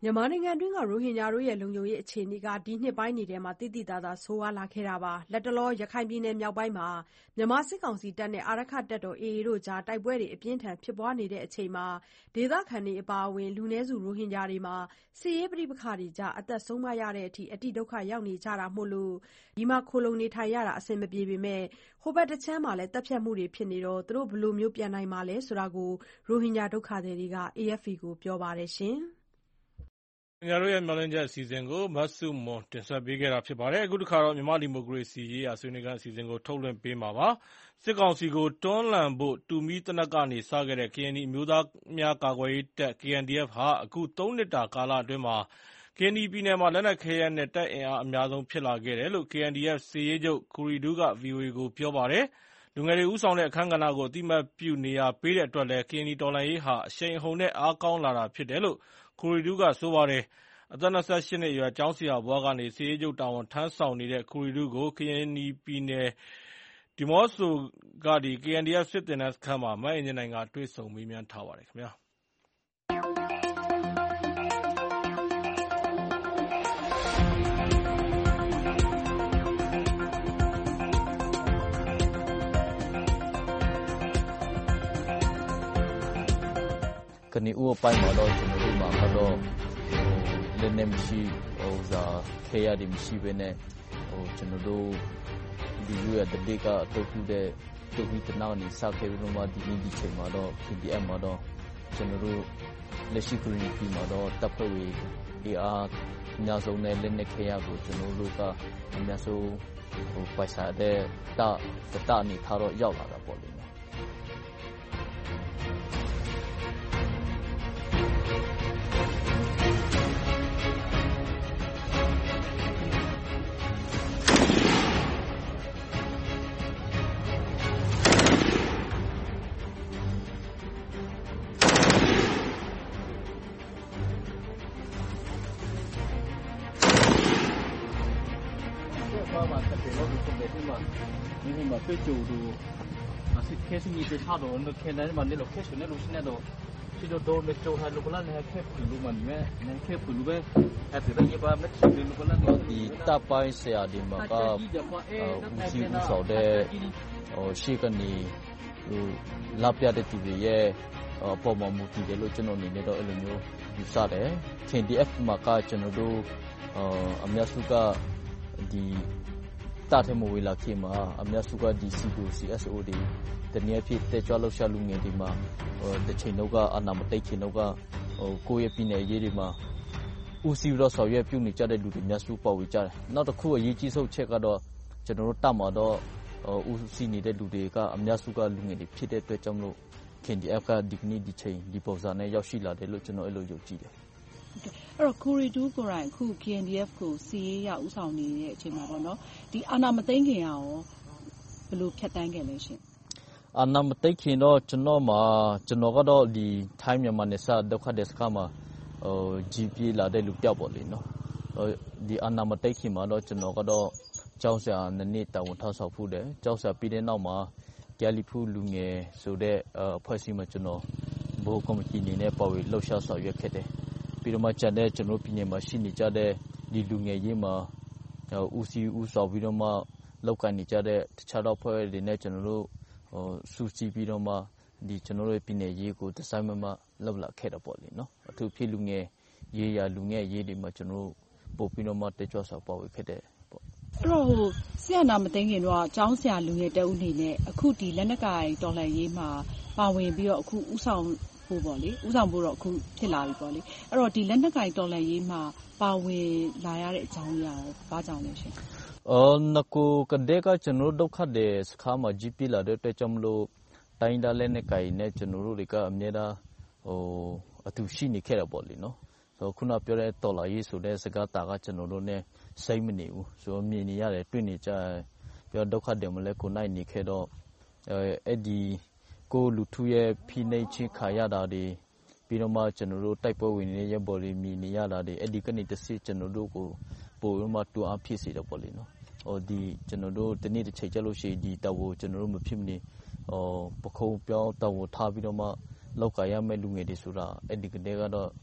မြန်မာနိုင်ငံတွင်းကရိုဟင်ဂျာတို့ရဲ့လုံခြုံရေးအခြေအနေကဒီနှစ်ပိုင်းတွေထဲမှာသိသိသာသာဆိုးဝါးလာခဲ့တာပါ။လက်တလောရခိုင်ပြည်နယ်မြောက်ပိုင်းမှာမြန်မာစစ်ကောင်စီတပ်နဲ့အာရက္ခတပ်တော် အေအေ တို့ကြားတိုက်ပွဲတွေအပြင်းထန်ဖြစ်ပွားနေတဲ့အချိန်မှာဒေသခံတွေအပါအဝင်လူနည်းစုရိုဟင်ဂျာတွေမှာစစ်ရေးပဋိပက္ခတွေကြားအသက်ဆုံးမရတဲ့အထိအတိဒုက္ခရောက်နေကြတာမို့လို့ဒီမှာခိုလုံနေထိုင်ရတာအဆင်မပြေပေမဲ့ဟိုဘက်တစ်ချမ်းမှာလည်းတပ်ဖြတ်မှုတွေဖြစ်နေတော့သူတို့ဘယ်လိုမျိုးပြန်နိုင်မှာလဲဆိုတာကိုရိုဟင်ဂျာဒုက္ခသည်တွေက အေအက်ဖ်ပီ ကိုပြောပါတယ်ရှင်။ငါတို့ရဲ့မျှော်လင့်ချက်အစီအစဉ်ကိုမဆုမွန်တင်ဆက်ပေးခဲ့တာဖြစ်ပါတယ်အခုတစ်ခါတော့မြန်မာဒီမိုကရေစီရေးရာဆွေးနွေးခန်းအစီအစဉ်ကိုထုတ်လွှင့်ပေးမှာပါစစ်ကောင်စီကိုတွန်းလှန်ဖို့တူမီတနက်ကနေစခဲ့တဲ့ ကေအန်ယူ အမျိုးသားများကာကွယ်ရေးတပ် ကေအန်ဒီအက်ဖ် ဟာအခုသုံးနှစ်တာကာလအတွင်းမှာ ကရင်နီပြည်နယ်မှာလက်နက်ခဲယမ်းနဲ့တပ်အင်အားအများဆုံးဖြစ်လာခဲ့တယ်လို့ ကေအန်ဒီအက်ဖ် စစ်ရေးချုပ်ခူရီဒူးက ဗွီအိုအေကိုပြောပါတယ်လူငယ်တွေဦးဆောင်တဲ့အခန်းကဏ္ဍကိုအသိအမှတ်ပြုနေရာပေးတဲ့အတွက်လည်းကရင်နီတော်လှန်ရေးဟာအရှိန်အဟုန်နဲ့အားကောင်းလာတာဖြစ်တယ်လို့ခူရီဒူးကဆိုပါတယ်အသက်၂၈နှစ်အရွယ်ကျောင်းဆရာဘွားကနေစစ်ရေးချုပ်တာဝန်ထမ်းဆောင်နေတဲ့ခူရီဒူးကိုကရင်နီပြည်နယ်ဒီမော့ဆိုက ကေအန်ဒီအက်ဖ် စစ်သင်တန်းစခန်းမှာမအင်ကြင်းနိုင်ကတွေ့ဆုံမေးမြန်းထားပါတယ်ခင်ဗျာကနေဦးအပိုင်းမှာတော့ကျွန်တော်တို့မှာကတော့လက်နဲ့မရှိဟိုစားခေရဒီမရှိပဲနဲ့ဟိုကျွန်တော်တို့ဒီယူရတဲ့ဒေကအတူတူတဲ့တူပြီးတနောက်နေစခဲ့ပြီးတော့မှဒီနေ့ဒီချိန်မှာတော့ ပီ ဒီ အက်ဖ် မှာတော့ကျွန်တော်တို့လက်ရှိ community မှာတော့တပ်ဖွဲ့ဝင်အေအားအများဆုံးနဲ့လက်နဲ့ခေရကိုကျွန်တော်တို့ကအများဆုံးဟိုပိုက်စားတဲ့တာတာနေထားတော့ရောက်လာတာပေါ့လေ对九度，啊是开始你对差多，那开那嘛那路开始那路是那路，去到到那走还路不烂，那开普路嘛里面，那开普路呗，还对到一般那去路不烂。ဒီတပ်ပိုင်းဆရာဒီမှာကဦးစီးဦးဆောင်တဲ့ဟိုရှေ့ကနေဟိုလာပြတဲ့သူတွေရဲ့ပုံမှန်မူတည်တယ်လို့ကျွန်တော်အနေနဲ့တော့အဲ့လိုမျိုးယူဆတယ် ကေအန်ဒီအက်ဖ် မှာကကျွန်တော်တို့အများစုကဒီတာထဲမဝေလာခေမှာအများစုကဒီ စီ ပီ အို စီ အက်စ် အို တွေတနည်းအားဖြင့်တက်ကြွလောက်ရှာလူငယ်တွေမှာဟိုတစ်ချိန်တော့ကအနာမတိတ်ခင်တော့ကဟိုကိုယ့်ရဲ့ပြည်နယ်ရေးတွေမှာဦးစီးတော့ဆောင်ရွက်ပြုနေကြတဲ့လူတွေအများစုပေါ်ဝေကြတယ်နောက်တစ်ခုအရေးကြီးဆုံးချက်ကတော့ကျွန်တော်တို့တတ်မှာတော့ဦးစီးနေတဲ့လူတွေကအများစုကလူငယ်တွေဖြစ်တဲ့အတွက်ကြောင့်မလို့ ကေအန်ဒီအက်ဖ် ကဒီကနေ့ဒီချိန်ဒီပုံစံနဲ့ရောက်ရှိလာတယ်လို့ကျွန်တော်အဲ့လိုယုံကြည်တယ်အဲ့တော့ခူရီဒူးကိုယ်တိုင်အခု ကေအန်ဒီအက်ဖ် ကိုစီရေးရဦးဆောင်နေတဲ့အချိန်မှာပေါ့နော်ဒီအာဏာမသိမ်းခင်ရောဘယ်လိုဖြတ်တန်းခဲ့လဲရှင်အာဏာမသိမ်းခင်တော့ကျွန်တော်မှာကျွန်တော်ကတော့ဒီထိုင်းမြန်မာနယ်စပ်ဒုက္ခသည်စခန်းမှာဟို ဂျီ ပီ လာတဲ့လူပြောက်ပေါ့လေနော်ဒီအာဏာမသိမ်းခင်မှာတော့ကျွန်တော်ကတော့ကျောင်းဆရာနှစ်တာဝန်ထမ်းဆောင်ဖို့တယ်ကျောင်းဆရာပြီးတဲ့နောက်မှာကယ်လီဖူလူငယ်ဆိုတဲ့အဖွဲ့အစည်းမှာကျွန်တော်ဘိုးကော်မတီအနေနဲ့ပေါ်ဝေလှုပ်ရှားဆောင်ရွက်ခဲ့တယ်ပြီးတော့မှကျန်တဲ့ကျွန်တော်ပြည်နယ်မှာရှိနေကြတဲ့ဒီလူငယ်ရေးမှာဦးစီးဦးဆောင်ပြီးတော့မှလောက်ကန်နေကြတဲ့တခြားတော့ဖွဲ့တွေနဲ့ကျွန်တော်တို့ဟိုစူးစီးပြီးတော့မှဒီကျွန်တော်တို့ပြည်နယ်ရေးကိုဒီဇိုင်းမမလောက်လာခဲ့တော့ပေါ့လေနော်အထူးဖြစ်လူငယ်ရေးရလူငယ်ရေးတွေမှာကျွန်တော်တို့ပို့ပြီးတော့မှတက်ကြွစွာပေါ်ဝေခဲ့တဲ့ပေါ့အဲ့တော့ဟိုဆရာနာမသိငင်တော့ကျောင်းဆရာလူငယ်တအုပ်နေနဲ့အခုဒီလက်နက်ကိုင်တော်လှန်ရေးမှာပါဝင်ပြီးတော့အခုဥဆောင်ဖို့ပေါ့လေဥဆောင်ဖို့တော့အခုဖြစ်လာပြီပေါ့လေအဲ့တော့ဒီလက်နက်ကင်တော်လှန်ရေးမှာပါဝင်လာရတဲ့အကြောင်းအရာဘာကြောင့်လဲရှင်အော်နကိုကတဲ့ကကျွန်တော်ဒုက္ခတဲ့စခါမှာ ဂျီ ပီ လာတဲ့အတွက်ကြောင့်မလို့တိုင်းဒါလက်နက်ကင်နဲ့ကျွန်တော်တို့တွေကအမြဲတမ်းဟိုအတူရှိနေခဲ့တာပေါ့လေနော်ဆိုခုနပြောတဲ့တော်လှန်ရေးဆိုတဲ့စကားတာကကျွန်တော်တို့ ਨੇ စိတ်မနေဘူးဆိုမြင်နေရတယ်တွေ့နေကြပြောဒုက္ခတဲ့မလဲကိုနိုင်နေခဲ့တော့အဲ့ဒီကိုလူထုရဲ့ဖိနှိပ်ချင်းခါရတာတွေပြီးတော့မှကျွန်တော်တို့တိုက်ပွဲဝင်နေတဲ့ရပေါ်လေးမြင်နေရတာတွေအဲ့ဒီကနေတစ်စစ်ကျွန်တော်တို့ကိုပို့မှတူအောင်ဖြစ်စေတယ်ပေါ့လေနော်ဟိုဒီကျွန်တော်တို့တနေ့တစ်ချိန်ကြလို့ရှိရင်ဒီတော်ကိုကျွန်တော်တို့မဖြစ်မနေဟိုပခုံးပြောင်းတော်ကိုထားပြီးတော့မှလောက်ကရမဲ့လူငယ်တွေဆိုတာအဲ့ဒီကတည်းကတော့ဟ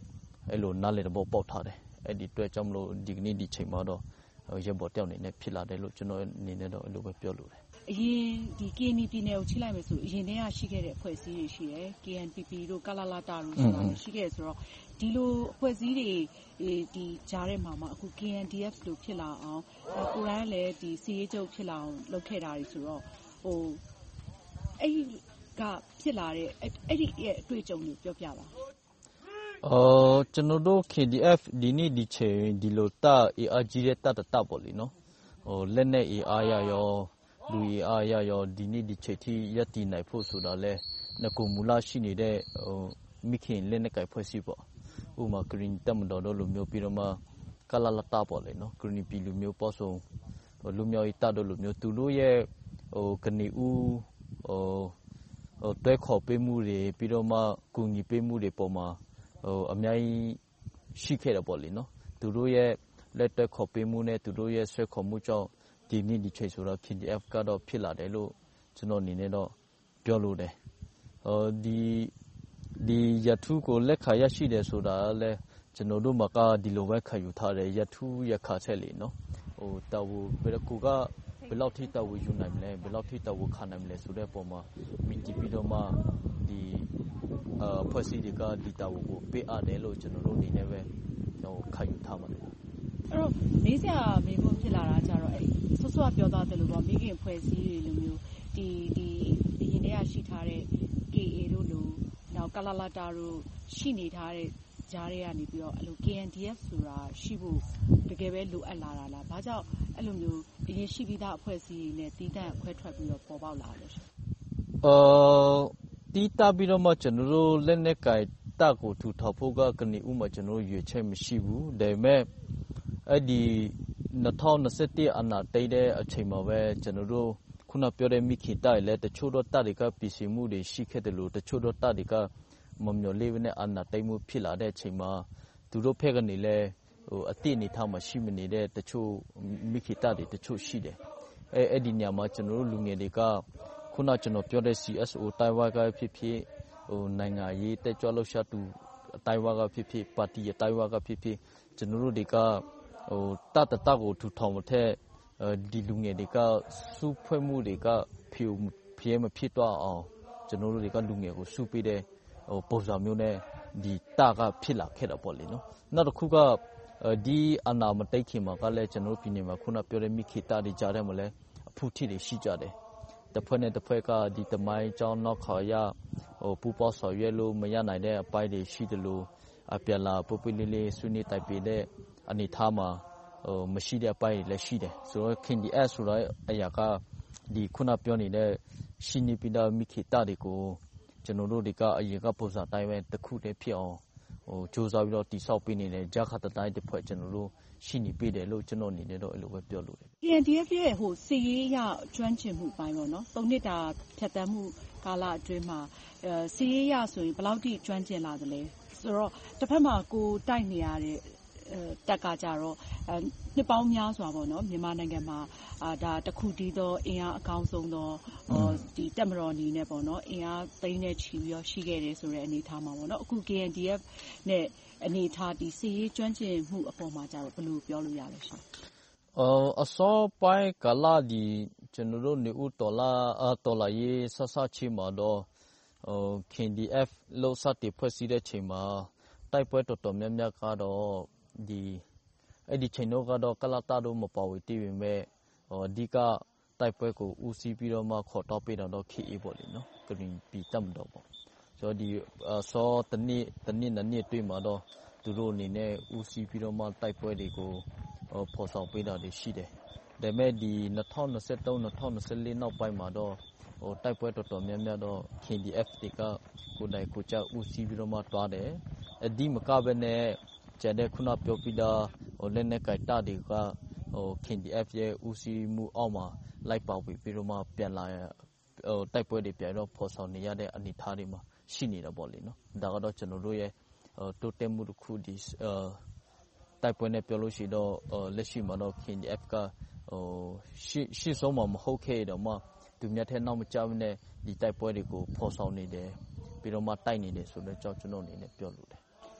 အဲ့လိုနားလေတဲ့ဘောပေါက်ထားတယ်အဲ့ဒီအတွက်ကြောင့်မလို့ဒီကနေ့ဒီချိန်မှာတော့ရပ်ဘော်တောက်နေနဲ့ဖြစ်လာတယ်လို့ကျွန်တော်အနေနဲ့တော့အဲ့လိုပဲပြောလို့တယ်အရင်ဒီ K N P ပြည်နယ်ကိုချိလိုက်မယ်ဆိုအရင်တည်းကရှိခဲ့တဲ့အဖွဲ့အစည်းတွေရှိတယ် K N P P တို့ကလလတာတို့ဆိုတာရှိခဲ့ဆိုတော့ဒီလိုအဖွဲ့အစည်းတွေဒီကြားထဲမှာမှအခု K N D F လို့ဖြစ်လာအောင်ကိုရိုင်းလည်းဒီစီရေးချုပ်ဖြစ်လာအောင်လုပ်ခဲ့တာတွေဆိုတော့ဟိုအဲ့ဒီကဖြစ်လာတဲ့အဲ့ဒီရဲ့အတွေ့အကြုံကိုပြောပြပါအော်ကျွန်တော်တို့ K D F ဒီနေ့ဒီချိန်ဒီလိုတာ A R ကြီးတဲ့တတ်တတ်ပေါ့လीနော်ဟိုလက်နဲ့ A R ရရောလူ A R ရရောဒီနေ့ဒီချိန်ထိရပ်တည်နိုင်ဖို့ဆိုတာလဲငကူမူလရှိနေတဲ့ဟိုမိခင်လက်နဲ့ကြိုက်ဖွဲ့စီပေါ့ဥမာ green တက်မတော်တို့လိုမျိုးပြီးတော့မှကလလတာပေါ့လေနော် green ပြည်လူမျိုးပေါ့ဆိုလူမျိုးဤတတ်တို့လိုမျိုးသူတို့ရဲ့ဟိုကနေဦးဟိုဟိုတွဲခေါ်ပေးမှုတွေပြီးတော့မှကူညီပေးမှုတွေပေါ်မှာဟိုအများကြီးရှိခဲ့တယ်ပေါ့လေနော်သူတို့ရဲ့လက်တွဲခေါ်ပေးမှုနဲ့သူတို့ရဲ့ဆွဲခေါ်မှုကြောင့်ဒီနေ့ဒီချိန်ဆိုတော့ K D F ကတော့ဖြစ်လာတယ်လို့ကျွန်တော်အနေနဲ့တော့ပြောလို့တယ်ဟိုဒီဒီရထုကိုလက်ခါရရှိတယ်ဆိုတာလဲကျွန်တော်တို့မှာကဒီလိုပဲခံယူထားတယ်ရထုရခါချက်လေနော်ဟိုတော်ဘူးဘယ်ကူကဘယ်လောက်ထိတော်ဘူးယူနိုင်မလဲဘယ်လောက်ထိတော်ဘူးခံနိုင်မလဲဆိုတဲ့ပုံမှာမိကြည့်ပြီးတော့မှဒီအဖွဲ့စည်းတွေကဒီတော်ဘူးကိုပေးအပ်တယ်လို့ကျွန်တော်တို့အနေနဲ့ပဲဟိုခံယူထားပါတယ်အဲ့တော့မေးစရာမေးဖို့ဖြစ်လာတာကြတော့အဲ့ဆွဆွပြောသားတယ်လို့ပေါ့မိခင်ဖွဲ့စည်းတွေလိုမျိုးဒီဒီအရင်တည်းကရှိထားတဲ့ K A တို့လိုနောက်ကလလတာတို့ရှိနေထားတဲ့ကြားတွေကနေပြီးတော့အဲ့လို K N D F ဆိုတာရှိဖို့တကယ်ပဲလိုအပ်လာတာလားဘာကြောင့်အဲ့လိုမျိုးအရင်ရှိပြီးသားအဖွဲ့အစည်းတွေနဲ့တီးတန့်ခွဲထွက်ပြီးတော့ပေါ်ပေါက်လာလဲရှင်အော်တီးတာပြီးတော့မှကျွန်တော်တို့လက်နဲ့ကြိုက်တက်ကိုထူထောင်ဖို့ကကနေဥမှာကျွန်တော်ရွေချက်မရှိဘူးဒါပေမဲ့အဲ့ဒီ၂၀၂၁အနာတိတ်တဲ့အချိန်မှာပဲကျွန်တော်တို့ခုနပြောတဲ့မိခင်တိုက်လဲတချို့တော့တက်တွေကပြည်စီမှုတွေရှိခဲ့တယ်လို့တချို့တော့တက်တွေကမမျော်လေးနဲ့အနာတိတ်မှုဖြစ်လာတဲ့အချိန်မှာသူတို့ဖက်ကနေလဲဟိုအတိအနေထားမှာရှိမနေတဲ့တချို့မိခင်တိုက်တွေတချို့ရှိတယ်အဲအဲ့ဒီညမှာကျွန်တော်တို့လူငယ်တွေကခုနကျွန်တော်ပြောတဲ့ C S O တိုင်ဝါကဖြစ်ဖြစ်ဟိုနိုင်ငံရေးတက်ကြွလှုပ်ရှားသူတိုင်ဝါကဖြစ်ဖြစ်ပါတီတိုင်ဝါကဖြစ်ဖြစ်ကျွန်တော်တို့တွေကဟိုတတ်တတ်ကိုထူထောင်မတဲ့ဒီလူငယ်တွေကစုဖွဲ့မှုတွေကဖြူဖြဲမဖြစ်တော့အောင်ကျွန်တော်တို့တွေကလူငယ်ကိုစုပေးတဲ့ဟိုပုံစံမျိုးနဲ့ဒီတာကဖြစ်လာခဲ့တော့ပေါ့လေနော်နောက်တစ်ခုကဒီအနာမတိတ်ခင်မှာကလည်းကျွန်တော်တို့ပြည်နယ်မှာခုနပြောတဲ့မိခေတာတွေကြားထဲမှာလည်းအဖူထိတွေရှိကြတယ်တစ်ဖွဲ့နဲ့တစ်ဖွဲ့ကဒီတမိုင်းကြောင်းနောက်ခါရဟိုပူပေါဆော်ရွဲလို့မရနိုင်တဲ့အပိုင်းတွေရှိတယ်လို့အပြလာပပလေးလေးဆွေးနွေးတိုက်ပေးတဲ့အနေထားမှာဟိုမရှိတဲ့အပိုင်းတွေလည်းရှိတယ်ဆိုတော့ K D F ဆိုတော့အရာကဒီခုနပြောနေတဲ့ရှိနေပြီးသားမိခေတာတွေကိုကျွန်တော်တို့တွေကအရင်ကပုံစံတိုင်းပဲတစ်ခုတည်းဖြစ်အောင်ဟိုစူးစမ်းပြီးတော့တိဆောက်ပေးနေတဲ့ဂျာခတ်တိုင်းတစ်ဖွဲ့ကျွန်တော်တို့ရှိနေပေးတယ်လို့ကျွန်တော်အနေနဲ့တော့အဲ့လိုပဲပြောလို့တယ် K N D F ရဲ့ဟိုစီရေးရကျွမ်းကျင်မှုပိုင်းပေါ့နော်သုံးနှစ်တာဖြတ်တန်းမှုကာလအတွင်းမှာအဲစီရေးရဆိုရင်ဘယ်လောက်ထိကျွမ်းကျင်လာသလဲဆိုတော့တစ်ဖက်မှာကိုတိုက်နေရတဲ့တက်ကကြတော့နှစ်ပေါင်းများစွာပေါ့နော်မြန်မာနိုင်ငံမှာအာဒါတခုတည်းသောအင်အားအကောင်းဆုံးသောဒီတက်မတော်အနေနဲ့ပေါ့နော်အင်အားသိန်းနဲ့ချီပြီးတော့ရှိခဲ့တယ်ဆိုတဲ့အနေအထားမှာပေါ့နော်အခု K N D F နဲ့အနေအထားဒီစီရေးကျွမ်းကျင်မှုအပေါ်မှာကြတော့ဘယ်လိုပြောလို့ရလဲရှင်အော်အစောပိုင်းကလာဒီကျွန်တော်တို့နေဦးတော်လာတော်လာရေးဆဆချီမှာတော့ဟို K N D F လို့စတဲ့ဖွဲ့စည်းတဲ့ချိန်မှာတိုက်ပွဲတော်တော်များများကတော့ဒီအဲ့ဒီချိန်တော့ကတော့ကလတာတို့မပေါ်ဝတီးပေမဲ့ဟိုအဓိကတိုက်ပွဲကိုဦးစီးပြီးတော့မှခေါ်တော့ပေးတော့ K A ပေါ့လေနော် Green ပြည်တမ်တော့ပေါ့ဆိုတော့ဒီစောတနည်းတနည်းနည်းတွေ့မှာတော့သူတို့အနေနဲ့ဦးစီးပြီးတော့မှတိုက်ပွဲတွေကိုဟိုပေါ်ဆောင်ပေးတာတွေရှိတယ်ဒါပေမဲ့ဒီ၂၀၂၃ ၂၀၂၄နောက်ပိုင်းမှာတော့ဟိုတိုက်ပွဲတော်တော်များများတော့ K D F တွေကကိုယ်တိုင်ကိုကြဦးစီးပြီးတော့မှတွားတယ်အဒီမကဘဲနဲ့ကျတဲ့ခုနပြောပြတာဟိုလက်နဲ့ကြိုက်တာတွေကဟို K D F ရဲ့ဦးစီးမှုအောက်မှာလိုက်ပါပြီးပြီးတော့မှပြန်လာဟိုတိုက်ပွဲတွေပြန်တော့ပေါ်ဆောင်နေရတဲ့အနေအထားတွေမှာရှိနေတာပေါ့လေနော်ဒါကတော့ကျွန်တော်တို့ရဲ့ဟိုတိုတက်မှုတစ်ခုဒီတိုက်ပွဲနဲ့ပြောလို့ရှိတော့လက်ရှိမှာတော့ K D F ကဟိုရှိရှိဆုံးမှာမဟုတ်ခဲ့တော့မှသူများထဲနောက်မကြောက်နဲ့ဒီတိုက်ပွဲတွေကိုပေါ်ဆောင်နေတယ်ပြီးတော့မှတိုက်နေတယ်ဆိုတော့ကြောက်ကျွန်တော်အနေနဲ့ပြောလို့တယ်က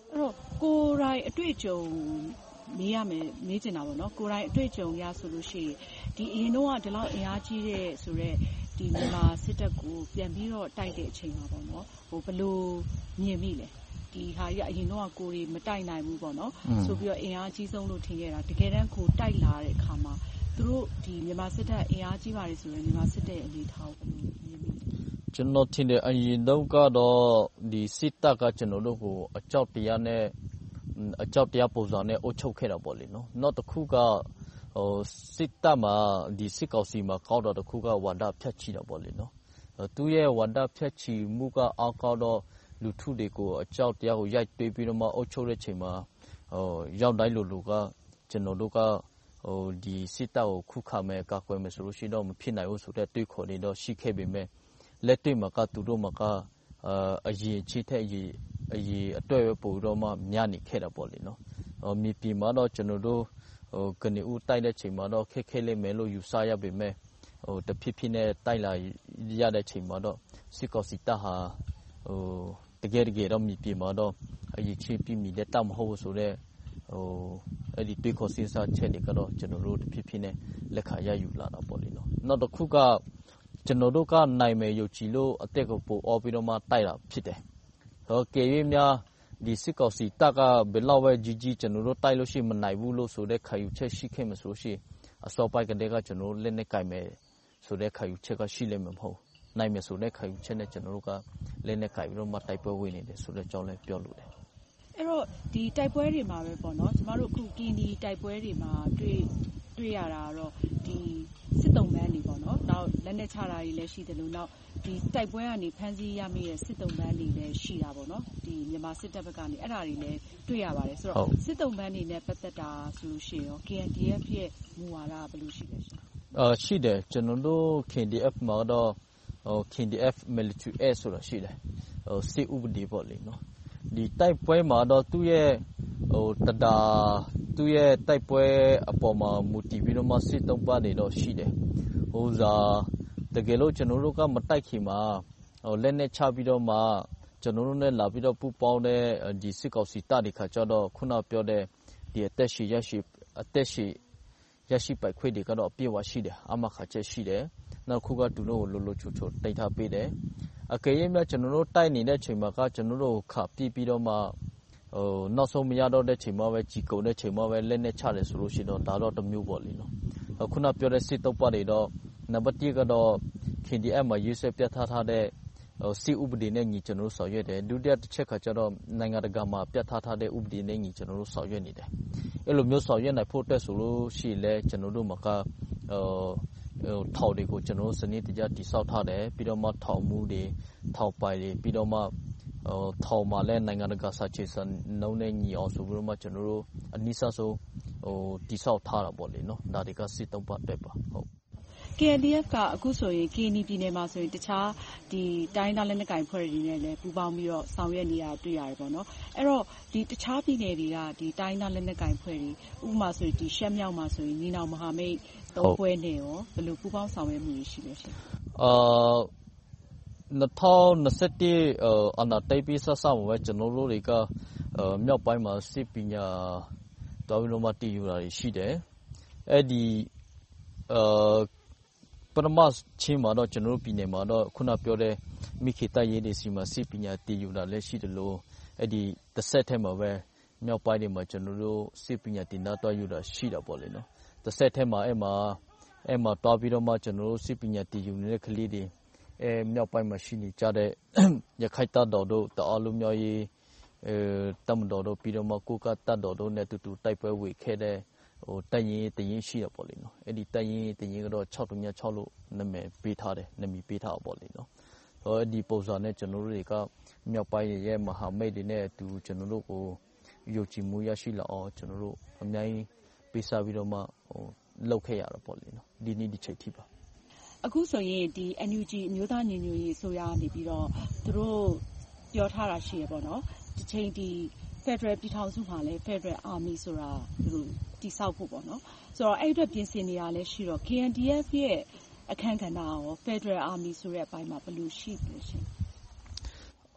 အဲ့တော့ကိုယ်တိုင်အတွေ့အကြုံမေးရမယ်မေးချင်တာပေါ့နော်ကိုယ်တိုင်အတွေ့အကြုံရဆိုလို့ရှိရင်ဒီအရင်တော့ဒီလောက်အင်အားကြီးတဲ့ဆိုတော့ဒီမြန်မာစစ်တပ်ကိုပြန်ပြီးတော့တိုက်တဲ့အချိန်မှာပေါ့နော်ဟိုဘယ်လိုမြင်မိလဲဒီဟာကြီးအရင်တော့ကိုယ်တွေမတိုက်နိုင်ဘူးပေါ့နော်ဆိုပြီးတော့အင်အားကြီးဆုံးလို့ထင်ခဲ့တာတကယ်တမ်းကိုတိုက်လာတဲ့အခါမှာသူတို့ဒီမြန်မာစစ်တပ်အင်အားကြီးပါတယ်ဆိုရင်မြန်မာစစ်တပ်ရဲ့အနေထားကိုမြင်မိတယ်ကျွန်တော်ထင်တယ်အရင်တော့ကတော့ဒီစစ်တပ်ကကျွန်တော်တို့ကိုအကြောက်တရားနဲ့အကြောက်တရားပုံစံနဲ့အုပ်ချုပ်ခဲ့တာပေါ့လေနော်နောက်တစ်ခုကဟိုစစ်တပ်မှာဒီစစ်ကောင်စီမှာကောက်တော့တစ်ခုကဝါဒဖြတ်ချီတာပေါ့လေနော်သူရဲ့ဝါဒဖြတ်ချီမှုကအောက်ကောက်တော့လူထုတွေကိုအကြောက်တရားကိုရိုက်တွေးပြီးတော့မှအုပ်ချုပ်တဲ့ချိန်မှာဟိုရောက်တိုင်းလူလူကကျွန်တော်တို့ကဟိုဒီစစ်တပ်ကိုခုခံမဲ့ကာကွယ်မယ်ဆိုလို့ရှိတော့မဖြစ်နိုင်ဘူးဆိုတဲ့တွေးခေါ်နေတော့ရှိခဲ့ပေမဲ့လက်တွေ့မှာကသူတို့မှာကအအရင်ချစ်တဲ့အရင်အရင်အတွက်ပဲပို့တော့မှမြနေခဲ့တာပေါ့လေနော်ဟိုမြေပြင်မှာတော့ကျွန်တော်တို့ဟိုကနေဦးတိုက်တဲ့ချိန်မှာတော့ခက်ခဲလေးမယ်လို့ယူဆရပေမဲ့ဟိုတဖြစ်ဖြစ်နဲ့တိုက်လာရတဲ့ချိန်မှာတော့စစ်ကောင်စီတပ်ဟာဟိုတကယ်တကယ်တော့မြေပြင်မှာတော့အရင်ချစ်ပြီးမိတဲ့တမဟုတ်ဆိုတဲ့ဟိုအဲ့ဒီတွေးခေါ်စဉ်းစားချက်တွေကတော့ကျွန်တော်တို့တဖြစ်ဖြစ်နဲ့လက်ခံရယူလာတာပေါ့လေနော်နောက်တစ်ခုကကျွန်တော်တို့ကနိုင်မယ်ယုံကြည်လို့အသက်ကိုပို့အော်ပြီးတော့မှတိုက်တာဖြစ်တယ်ဟောကေရွေးများဒီစစ်ကောင်စီတပ်ကဘယ်လောက်ပဲကြီးကြီးကျွန်တော်တို့တိုက်လို့ရှိမနိုင်ဘူးလို့ဆိုတဲ့ခံယူချက်ရှိခဲ့မှဆိုရှိအစောပိုင်းကတည်းကကျွန်တော်တို့လက်နဲ့ကင်မယ်ဆိုတဲ့ခံယူချက်ကရှိလိမ့်မှာမဟုတ်နိုင်မယ်ဆိုတဲ့ခံယူချက်နဲ့ကျွန်တော်တို့ကလက်နဲ့ကင်ပြီးတော့မှတိုက်ပွဲဝင်နေတယ်ဆိုတဲ့အကြောင်းလည်းပြောလို့တယ်အဲ့တော့ဒီတိုက်ပွဲတွေမှာပဲပေါ့နော်ကျမတို့အခုကင်းဒီတိုက်ပွဲတွေမှာတွေ့တွေ့ရတာတော့ဒီစစ်တုံးပန်းတွေပေါ့နော်နောက်လက်နဲ့ချတာတွေလည်းရှိတယ်လို့နောက်ဒီတိုက်ပွဲကနေဖမ်းဆီးရမိတဲ့စစ်တုံးပန်းတွေလည်းရှိတာပေါ့နော်ဒီမြန်မာစစ်တပ်ဘက်ကနေအဲ့ဒါတွေလည်းတွေ့ရပါတယ်ဆိုတော့စစ်တုံးပန်းတွေနဲ့ပတ်သက်တာဆိုလို့ရှိရင်ရော K N D F ရဲ့မူဝါဒဘယ်လိုရှိလဲရှင်အာရှိတယ်ကျွန်တော်တို့ K N D F မှာတော့ဟို K N D F Military Act ဆိုတာရှိတယ်ဟိုစစ်ဥပဒေပေါ့လေနော်ဒီတိုက်ပွဲမှာတော့သူ့ရဲ့ဟိုတဒါသူ့ရဲ့တိုက်ပွဲအပေါ်မှာမူတည်ပြီးတော့မှစစ်တုံးပါနေတော့ရှိတယ်ဟိုစားတကယ်လို့ကျွန်တော်တို့ကမတိုက်ခင်မှာဟိုလက်နဲ့ချပြီးတော့မှကျွန်တော်တို့နဲ့လာပြီးတော့ပူပေါင်းတဲ့ဒီစစ်ကောင်စီတပ်တွေခါကျတော့ခုနပြောတဲ့ဒီအသက်ရှိရရှိအသက်ရှိရရှိပိုက်ခွေတွေကတော့အပြည့်အဝရှိတယ်အမှခါချက်ရှိတယ်နောက်ခုကသူတို့ကိုလိုလိုချိုချိုတိတ်ထားပေးတယ်အကယ်၍များကျွန်တော်တို့တိုက်နေတဲ့ချိန်မှာကကျွန်တော်တို့ခါပြပြီးတော့မှဟိုနောက်ဆုံးမရတော့တဲ့ချိန်မှာပဲကြီးကုန်တဲ့ချိန်မှာပဲလက်နဲ့ချတယ်ဆိုလို့ရှိတော့ဒါတော့တစ်မျိုးပေါ့လေနော်ခုနပြောတဲ့စစ်တုပ်ပါတွေတော့နံပါတ်တစ်ကတော့ K N D F မှာရေးဆွဲပြဋ္ဌာန်းထားတဲ့ဟိုစစ်ဥပဒေနဲ့ညီကျွန်တော်တို့ဆောင်ရွက်တယ်ဒုတိယတစ်ချက်ကကျတော့နိုင်ငံတကာမှာပြဋ္ဌာန်းထားတဲ့ဥပဒေနဲ့ညီကျွန်တော်တို့ဆောင်ရွက်နေတယ်အဲ့လိုမျိုးဆောင်ရွက်နိုင်ဖို့အတွက်ဆိုလို့ရှိလဲကျွန်တော်တို့မှာကဟိုထောက်တွေကိုကျွန်တော်စနစ်တကျတိစောက်ထားတယ်ပြီးတော့မှထောက်မှုတွေထောက်ပိုင်တွေပြီးတော့မှဟိုထောက်မှလည်းနိုင်ငံတကာစာချုပ်စံနှုန်းနဲ့ညီအောင်ဆိုပြီးတော့မှကျွန်တော်တို့အနည်းဆုံးဟိုတိစောက်ထားတာပေါ့လေနော်ဒါတွေကစစ်တုံးပတ်တက်ပါဟုတ် K N D F ကအခုဆိုရင် Kini ပြည်နယ်မှာဆိုရင်တခြားဒီတိုင်းဒေသလက်နက်ကိုင်ဖွဲ့တွေနဲ့လည်းပူးပေါင်းပြီးတော့ဆောင်ရွက်နေရတွေ့ရတယ်ပေါ့နော်အဲ့တော့ဒီတခြားပြည်နယ်တွေကဒီတိုင်းဒေသလက်နက်ကိုင်ဖွဲ့တွေဥပမာဆိုရင်ဒီရှမ်းမြောက်မှာဆိုရင်ညီနောင်မဟာမိတ်သုံးဖွဲ့နဲ့ရောဘယ်လိုပူးပေါင်းဆောင်ရွက်မှုရှိလဲရှင်အာနှစ်ထောင်နှစ်ဆယ့်တစ်အနာတိုင်ပြီးဆက်ဆောင်ပဲကျွန်တော်တို့တွေကမြောက်ပိုင်းမှာစစ်ပညာတော်ပြီးတော့မှတည်ယူတာရှိတယ်အဲ့ဒီအာပထမချင်းမှာတော့ကျွန်တော်တို့ပြည်နယ်မှာတော့ခုနပြောတဲ့မိခေတရေးတွေစီမှာစစ်ပညာတည်ယူတာလည်းရှိတယ်လို့အဲ့ဒီတစ်ဆက်ထဲမှာပဲမြောက်ပိုင်းတွေမှာကျွန်တော်တို့စစ်ပညာတင်တာယူတာရှိတာပေါ့လေနော်တစ်ဆက်ထဲမှာအဲ့မှာအဲ့မှာတွားပြီးတော့မှကျွန်တော်တို့စစ်ပညာတည်ယူနေတဲ့ကလေးတွေအဲမြောက်ပိုင်းမှာရှိနေကြတဲ့ရခိုင်တပ်တော်တို့တအားလုံးမျိုးရေးအဲတမတော်တို့ပြီးတော့မှကိုကတပ်တော်တို့နဲ့တူတူတိုက်ပွဲဝေခဲ့တဲ့ဟိုတရင်တရင်ရှိရပေါ့လေနော်အဲ့ဒီတရင်တရင်ကတော့၆တုံ၆လို့နာမည်ပေးထားတယ်နာမည်ပေးထားပါပေါ့လေနော်ဟောဒီပုံစံနဲ့ကျွန်တော်တို့တွေကမြောက်ပိုင်းရဲ့မဟာမိတ်တွေနဲ့အတူကျွန်တော်တို့ကိုယုံကြည်မှုရရှိလာအောင်ကျွန်တော်တို့အများကြီးပေးစားပြီးတော့မှဟိုလုပ်ခဲ့ရတာပေါ့လေနော်ဒီနေ့ဒီချိန်ထိပါအခုဆိုရင်ဒီ N U G အမျိုးသားညီညွတ်ရေးအစိုးရနေပြီးတော့သူတို့ပြောထားတာရှိရပေါ့နော်ဒီချိန်ဒီ Federal ပြည်ထောင်စုမှာလည်း Federal Army ဆိုတာသူတို့တည်ဆောက်ဖို့ပေါ့နော်ဆိုတော့အဲ့အတွက်ပြင်ဆင်နေတာလည်းရှိတော့ K N D F ရဲ့အခန်းကဏ္ဍရော Federal Army ဆိုတဲ့အပိုင်းမှာဘယ်လိုရှိလဲရှင်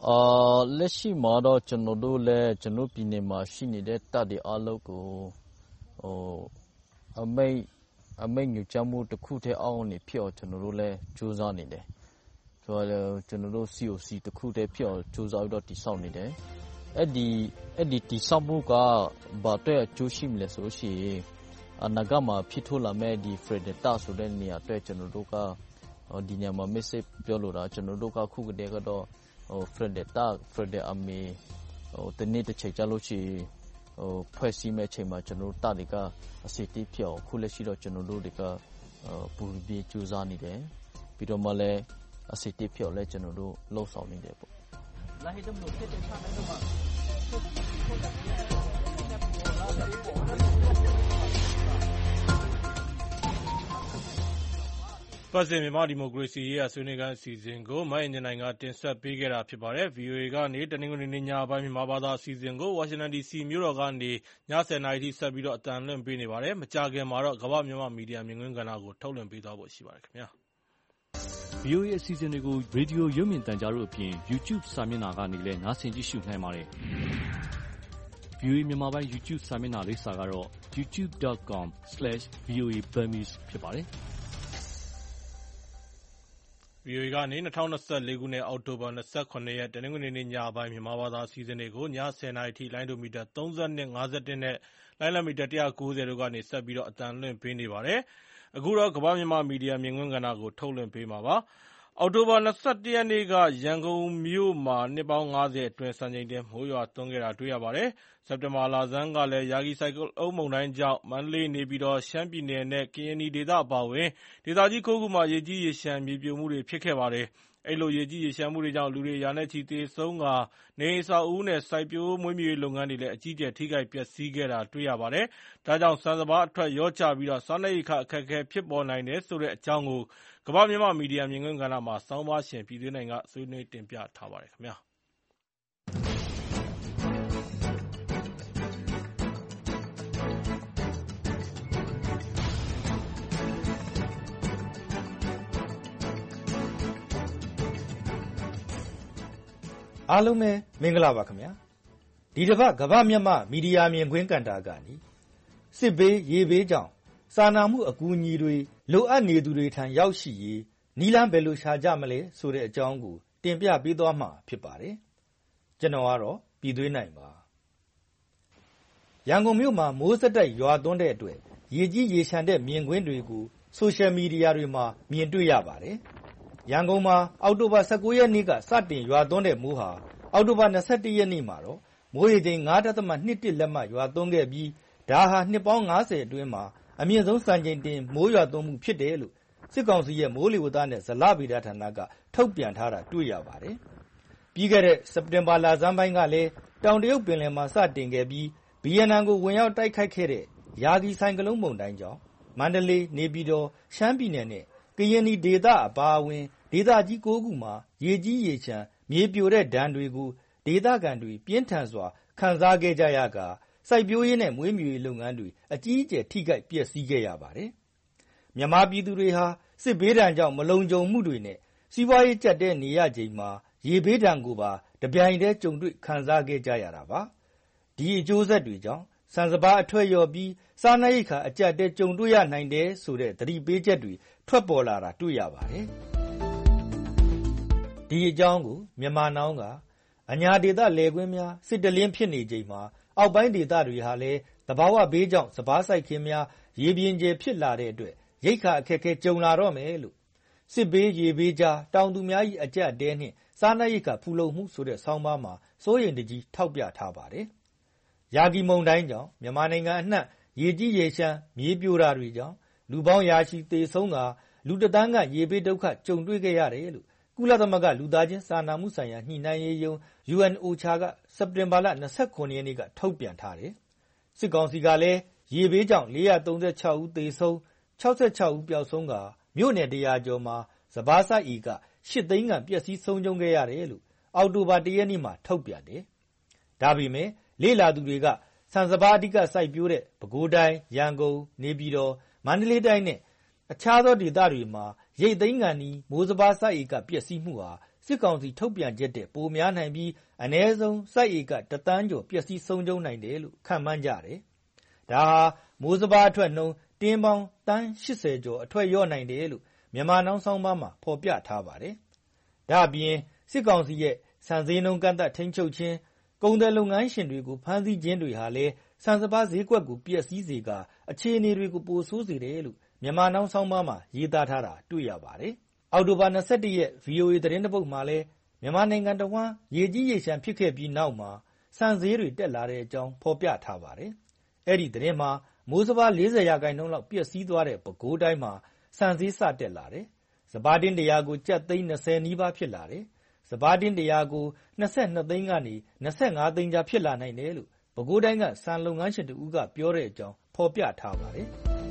အာလက်ရှိမှာတော့ကျွန်တော်တို့လည်းကျွန်တော်ပြည်နယ်မှာရှိနေတဲ့တပ်တွေအလုပ်ကိုဟိုအမိတ်အမိတ်ညွှန်ကြားမှုတစ်ခုတည်းအောင်းနေဖြစ်အောင်ကျွန်တော်တို့လည်းစူးစမ်းနေတယ်ဆိုတော့ကျွန်တော်တို့ C O C တစ်ခုတည်းဖြစ်အောင်စူးစမ်းပြီးတော့တည်ဆောက်နေတယ်အဲ့ဒီအဲ့ဒီတည်ဆောက်မှုကဘာတဲ့အကျိုးရှိမလဲဆိုရှင်အနာဂတ်မှာဖြစ်ထွန်းလာမဲ့ဒီ Predator ဆိုတဲ့နေရာအတွက်ကျွန်တော်တို့ကဒီနေရာမှာ message ပြောလို့တာကျွန်တော်တို့ကခုကတည်းကတော့ဟို Predator Predator အမေဟိုတနေ့တစ်ချိန်ကြာလို့ရှိဟိုဖွဲ့စည်းမဲ့ချိန်မှာကျွန်တော်တို့တာတွေကအစီတီးပြောင်းခုလက်ရှိတော့ကျွန်တော်တို့တွေကပူပြီးကြိုးစားနေတယ်ပြီးတော့မှလည်းအစီတီးပြောင်းလဲကျွန်တော်တို့လှုပ်ဆောင်နေတယ်ပေါ့လာဟိတမ်လို့ဖြစ်တဲ့ချမ်းတော့မှာပတ်စင်မြန်မာဒီမိုကရေစီရေးဆွေးနွေးခန်းအစီအစဉ်ကိုမိုင်းအင်ဂျင်နိုင်ကတင်ဆက်ပေးခဲ့တာဖြစ်ပါတယ်။ V O A ကနေတနင်္ဂနွေနေ့ညပိုင်းမြန်မာဘာသာအစီအစဉ်ကိုဝါရှင်တန် D C မြို့တော်ကနေညဆယ်နာရီထိဆက်ပြီးတော့အတန်လွှင့်ပေးနေပါတယ်။မကြာခင်မှာတော့ကမ္ဘာ့မြန်မာမီဒီယာမြင်ကွင်းကဏ္ဍကိုထုတ်လွှင့်ပေးသွားဖို့ရှိပါတယ်ခင်ဗျာ။ V O A အစီအစဉ်တွေကိုရေဒီယိုရုပ်မြင်သံကြားတို့အပြင် YouTube စာမျက်နှာကနေလည်းနားဆင်ကြည့်ရှုနိုင်ပါတယ်။ V O A မြန်မာပိုင်း YouTube စာမျက်နှာလိပ်စာကတော့ youtube dot com slash V O A Burmese ဖြစ်ပါတယ်။ V O A ကနေ၂၀၂၄ခုနှစ်အောက်တိုဘာ၂၇ရက်တနင်္ဂနွေနေ့ညပိုင်းမြန်မာဘာသာအစီအစဉ်တွေကိုညဆယ်နာရီထိလိုင်းဒိုမီတာသုံး၂ ၅၁နဲ့လိုင်းလံမီတာ၁၉၀တို့ကနေဆက်ပြီးတော့အတန်လွှင့်ပေးနေပါတယ်။အခုတော့ကမ္ဘာ့မြန်မာမီဒီယာမြင်ကွင်းကဏ္ဍကိုထုတ်လွှင့်ပေးမှာပါ။အောက်တိုဘာ၂၁ရက်နေ့ကရန်ကုန်မြို့မှာနှစ်ပေါင်း၅၀အတွင်းစံချိန်တင်မိုးရွာသွန်းခဲ့တာတွေ့ရပါတယ်။စက်တင်ဘာလဆန်းကလည်းယာဂီဆိုင်ကလုန်းမုန်တိုင်းကြောင့်မန္တလေးနေပြည်တော်ရှမ်းပြည်နယ်နဲ့ကရင်နီဒေသအပါအဝင်ဒေသကြီး၉ခုမှာရေကြီးရေလျှံမြေပြိုမှုတွေဖြစ်ခဲ့ပါတယ်။အဲဒီလိုရေကြီးရေလျှံမှုတွေကြောင့်လူတွေရာနဲ့ချီသေဆုံးကာနေအိမ်အဆောက်အဦနဲ့စိုက်ပျိုးမွေးမြူရေးလုပ်ငန်းတွေလည်းအကြီးအကျယ်ထိခိုက်ပျက်စီးခဲ့တာတွေ့ရပါတယ်။ဒါကြောင့်ဆန်စပါးအထွက်လျော့ကျပြီးစားနပ်ရိက္ခာအခက်အခဲဖြစ်ပေါ်နိုင်တယ်ဆိုတဲ့အကြောင်းကိုကမ္ဘာ့မြန်မာမီဒီယာမြင်ကွင်းကဏ္ဍမှာဆောင်းပါးရှင်ပြည်သွင်းနိုင်ကဆွေးနွေးတင်ပြထားပါတယ်ခင်ဗျာ။အားလုံးပဲမင်္ဂလာပါခင်ဗျာဒီတစ်ပတ်ကမ္ဘာ့မြန်မာမီဒီယာမြင်ကွင်းကဏ္ဍကနေစစ်ဘေးရေဘေးကြောင့်စာနာမှုအကူအညီတွေလိုအပ်နေသူတွေထံရောက်ရှိရေးနီလန်းဘယ်လိုရှာကြမလဲဆိုတဲ့အကြောင်းကိုတင်ပြပေးသွားမှာဖြစ်ပါတယ်ကျွန်တော်ကတော့ပြည်သွင်းနိုင်ပါရန်ကုန်မြို့မှာမိုးစက်တိုက်ရွာသွန်းတဲ့အတွက်ရေကြီးရေရှမ်းတဲ့မြင်ကွင်းတွေကိုဆိုရှယ်မီဒီယာတွေမှာမြင်တွေ့ရပါတယ်ရန်ကုန်မှာအောက်တိုဘာ၁၉ရက်နေ့ကစတင်ရွာသွန်းတဲ့မိုးဟာအောက်တိုဘာ၂၁ရက်နေ့မှာတော့မိုးရေချိန်၅.၂၁လက်မရွာသွန်းခဲ့ပြီးဒါဟာနှစ်ပေါင်း၅၀အတွင်းမှာအမြင့်ဆုံးစံချိန်တင်မိုးရွာသွန်းမှုဖြစ်တယ်လို့စစ်ကောင်စီရဲ့မိုးလေဝသနဲ့ဇလဗေဒဌာနကထုတ်ပြန်ထားတာတွေ့ရပါတယ်။ပြီးခဲ့တဲ့စက်တင်ဘာလဆန်းပိုင်းကလည်းတောင်တရုတ်ပင်လယ်မှာစတင်ခဲ့ပြီးဗီယက်နမ်ကိုဝင်ရောက်တိုက်ခိုက်ခဲ့တဲ့ယာဂီဆိုင်ကလုန်းမုန်တိုင်းကြောင့်မန္တလေးနေပြည်တော်ရှမ်းပြည်နယ်နဲ့ကရင်နီဒေသအပါအဝင်ဒေသကြီး၉ခုမှာရေကြီးရေလျှံမြေပြိုတဲ့ဒဏ်တွေကိုဒေသခံတွေပြင်းထန်စွာခံစားခဲ့ကြရကာစိုက်ပျိုးရေးနဲ့မွေးမြူရေးလုပ်ငန်းတွေအကြီးအကျယ်ထိခိုက်ပျက်စီးခဲ့ရပါတယ်။မြန်မာပြည်သူတွေဟာစစ်ဘေးဒဏ်ကြောင့်မလုံခြုံမှုတွေနဲ့စီးပွားရေးကျပ်တဲ့နေရချိန်မှာရေဘေးဒဏ်ကိုပါတပြိုင်တည်းကြုံတွေ့ခံစားခဲ့ကြရတာပါ။ဒီအကျိုးဆက်တွေကြောင့်ဆန်စပါးအထွက်လျော့ပြီးစားနပ်ရိက္ခာအကျပ်တဲ့ကြုံတွေ့ရနိုင်တယ်ဆိုတဲ့သတိပေးချက်တွေထွက်ပေါ်လာတာတွေ့ရပါတယ်။ဒီအကြောင်းကိုမြန်မာနောင်ကအညာဒေသလယ်ကွင်းများစစ်တလင်းဖြစ်နေချိန်မှာအောက်ပိုင်းဒေသတွေဟာလည်းသဘာဝဘေးကြောင့်စပါးစိုက်ခင်းများရေပြင်းကျယ်ဖြစ်လာတဲ့အတွက်ရိက္ခာအခက်အခဲကြုံလာတော့မယ်လို့စစ်ဘေးရေဘေးကြားတောင်သူများ၏အကျပ်အတဲနှင့်စားနပ်ရိက္ခာဖူလုံမှုဆိုတဲ့ဆောင်းပါးမှာစိုးရိမ်တကြီးထောက်ပြထားပါတယ်။ယာဂီမုန်တိုင်းကြောင့်မြန်မာနိုင်ငံအနှံ့ရေကြီးရေရှမ်းမြေပြိုတာတွေကြောင့်လူပေါင်းရာချီသေဆုံးကလူတသန်းကရေဘေးဒုက္ခကြုံတွေ့ခဲ့ရတယ်လို့ကုလသမဂ္ဂလူသားချင်းစာနာမှုဆိုင်ရာညှိနှိုင်းရေးယုံ U N O C H A ကစက်တင်ဘာလ၂၇ရက်နေ့ကထုတ်ပြန်ထားတယ်။စစ်ကောင်စီကလည်းရေဘေးကြောင့်၄၃၆ဦးသေဆုံး၆၆ဦးပျောက်ဆုံးကမြို့နယ်တရာကျော်မှာစပါးစိုက်ဧက၈သိန်းခန့်ပျက်စီးဆုံးရှုံးခဲ့ရတယ်လို့အောက်တိုဘာ၁ရက်နေ့မှာထုတ်ပြန်တယ်။ဒါပေမဲ့လေ့လာသူတွေကဆန်စပါးအဓိကစိုက်ပျိုးတဲ့ပဲခူးတိုင်းရန်ကုန်နေပြည်တော်မန္တလေးတိုင်းနဲ့အခြားသောဒေသတွေမှာရိတ်သိမ်းကန်နီးမိုးစပါးစိုက်ဧကပျက်စီးမှုဟာစစ်ကောင်စီထုတ်ပြန်ချက်တဲ့ပိုများနိုင်ပြီးအနည်းဆုံးစိုက်ဧကတစ်သန်းကျော်ပျက်စီးဆုံးရှုံးနိုင်တယ်လို့ခန့်မှန်းကြတယ်။ဒါဟာမိုးစပါးအထွက်နှုန်းတင်းပေါင်းတန်းရှစ်ဆယ်ကျော်အထွက်လျော့နိုင်တယ်လို့မြန်မာနောင်ဆောင်းပါးမှာဖော်ပြထားပါတယ်။ဒါ့အပြင်စစ်ကောင်စီရဲ့ဆန်ဈေးနှုန်းကန့်သတ်ထိန်းချုပ်ခြင်းကုန်သည်လုပ်ငန်းရှင်တွေကိုဖမ်းဆီးခြင်းတွေဟာလည်းဆန်စပါးဈေးကွက်ကိုပျက်စီးစေကာအခြေအနေတွေကိုပိုဆိုးစေတယ်လို့မြန်မာနောင်ဆောင်းပါးမှာရေးသားထားတာတွေ့ရပါတယ်။အောက်တိုဘာ၂၁ရက် ဗွီအိုအေ သတင်းတစ်ပုဒ်မှာလည်းမြန်မာနိုင်ငံတဝှမ်းရေကြီးရေလျှံဖြစ်ခဲ့ပြီးနောက်မှာဆန်ဈေးတွေတက်လာတဲ့အကြောင်းဖော်ပြထားပါတယ်။အဲ့ဒီသတင်းမှာမိုးစပါး၄၀ရာခိုင်နှုန်းလောက်ပျက်စီးသွားတဲ့ပဲခူးတိုင်းမှာဆန်ဈေးစတက်လာတယ်။စပါးတင်းတစ်ရာကိုကျပ်သိန်း၂၀နီးပါးဖြစ်လာတယ်။စပါးတင်းတစ်ရာကို၂၂သိန်းကနေ၂၅သိန်းကြားဖြစ်လာနိုင်တယ်လို့ပဲခူးတိုင်းကဆန်လုပ်ငန်းရှင်တဦးကပြောတဲ့အကြောင်းဖော်ပြထားပါတယ်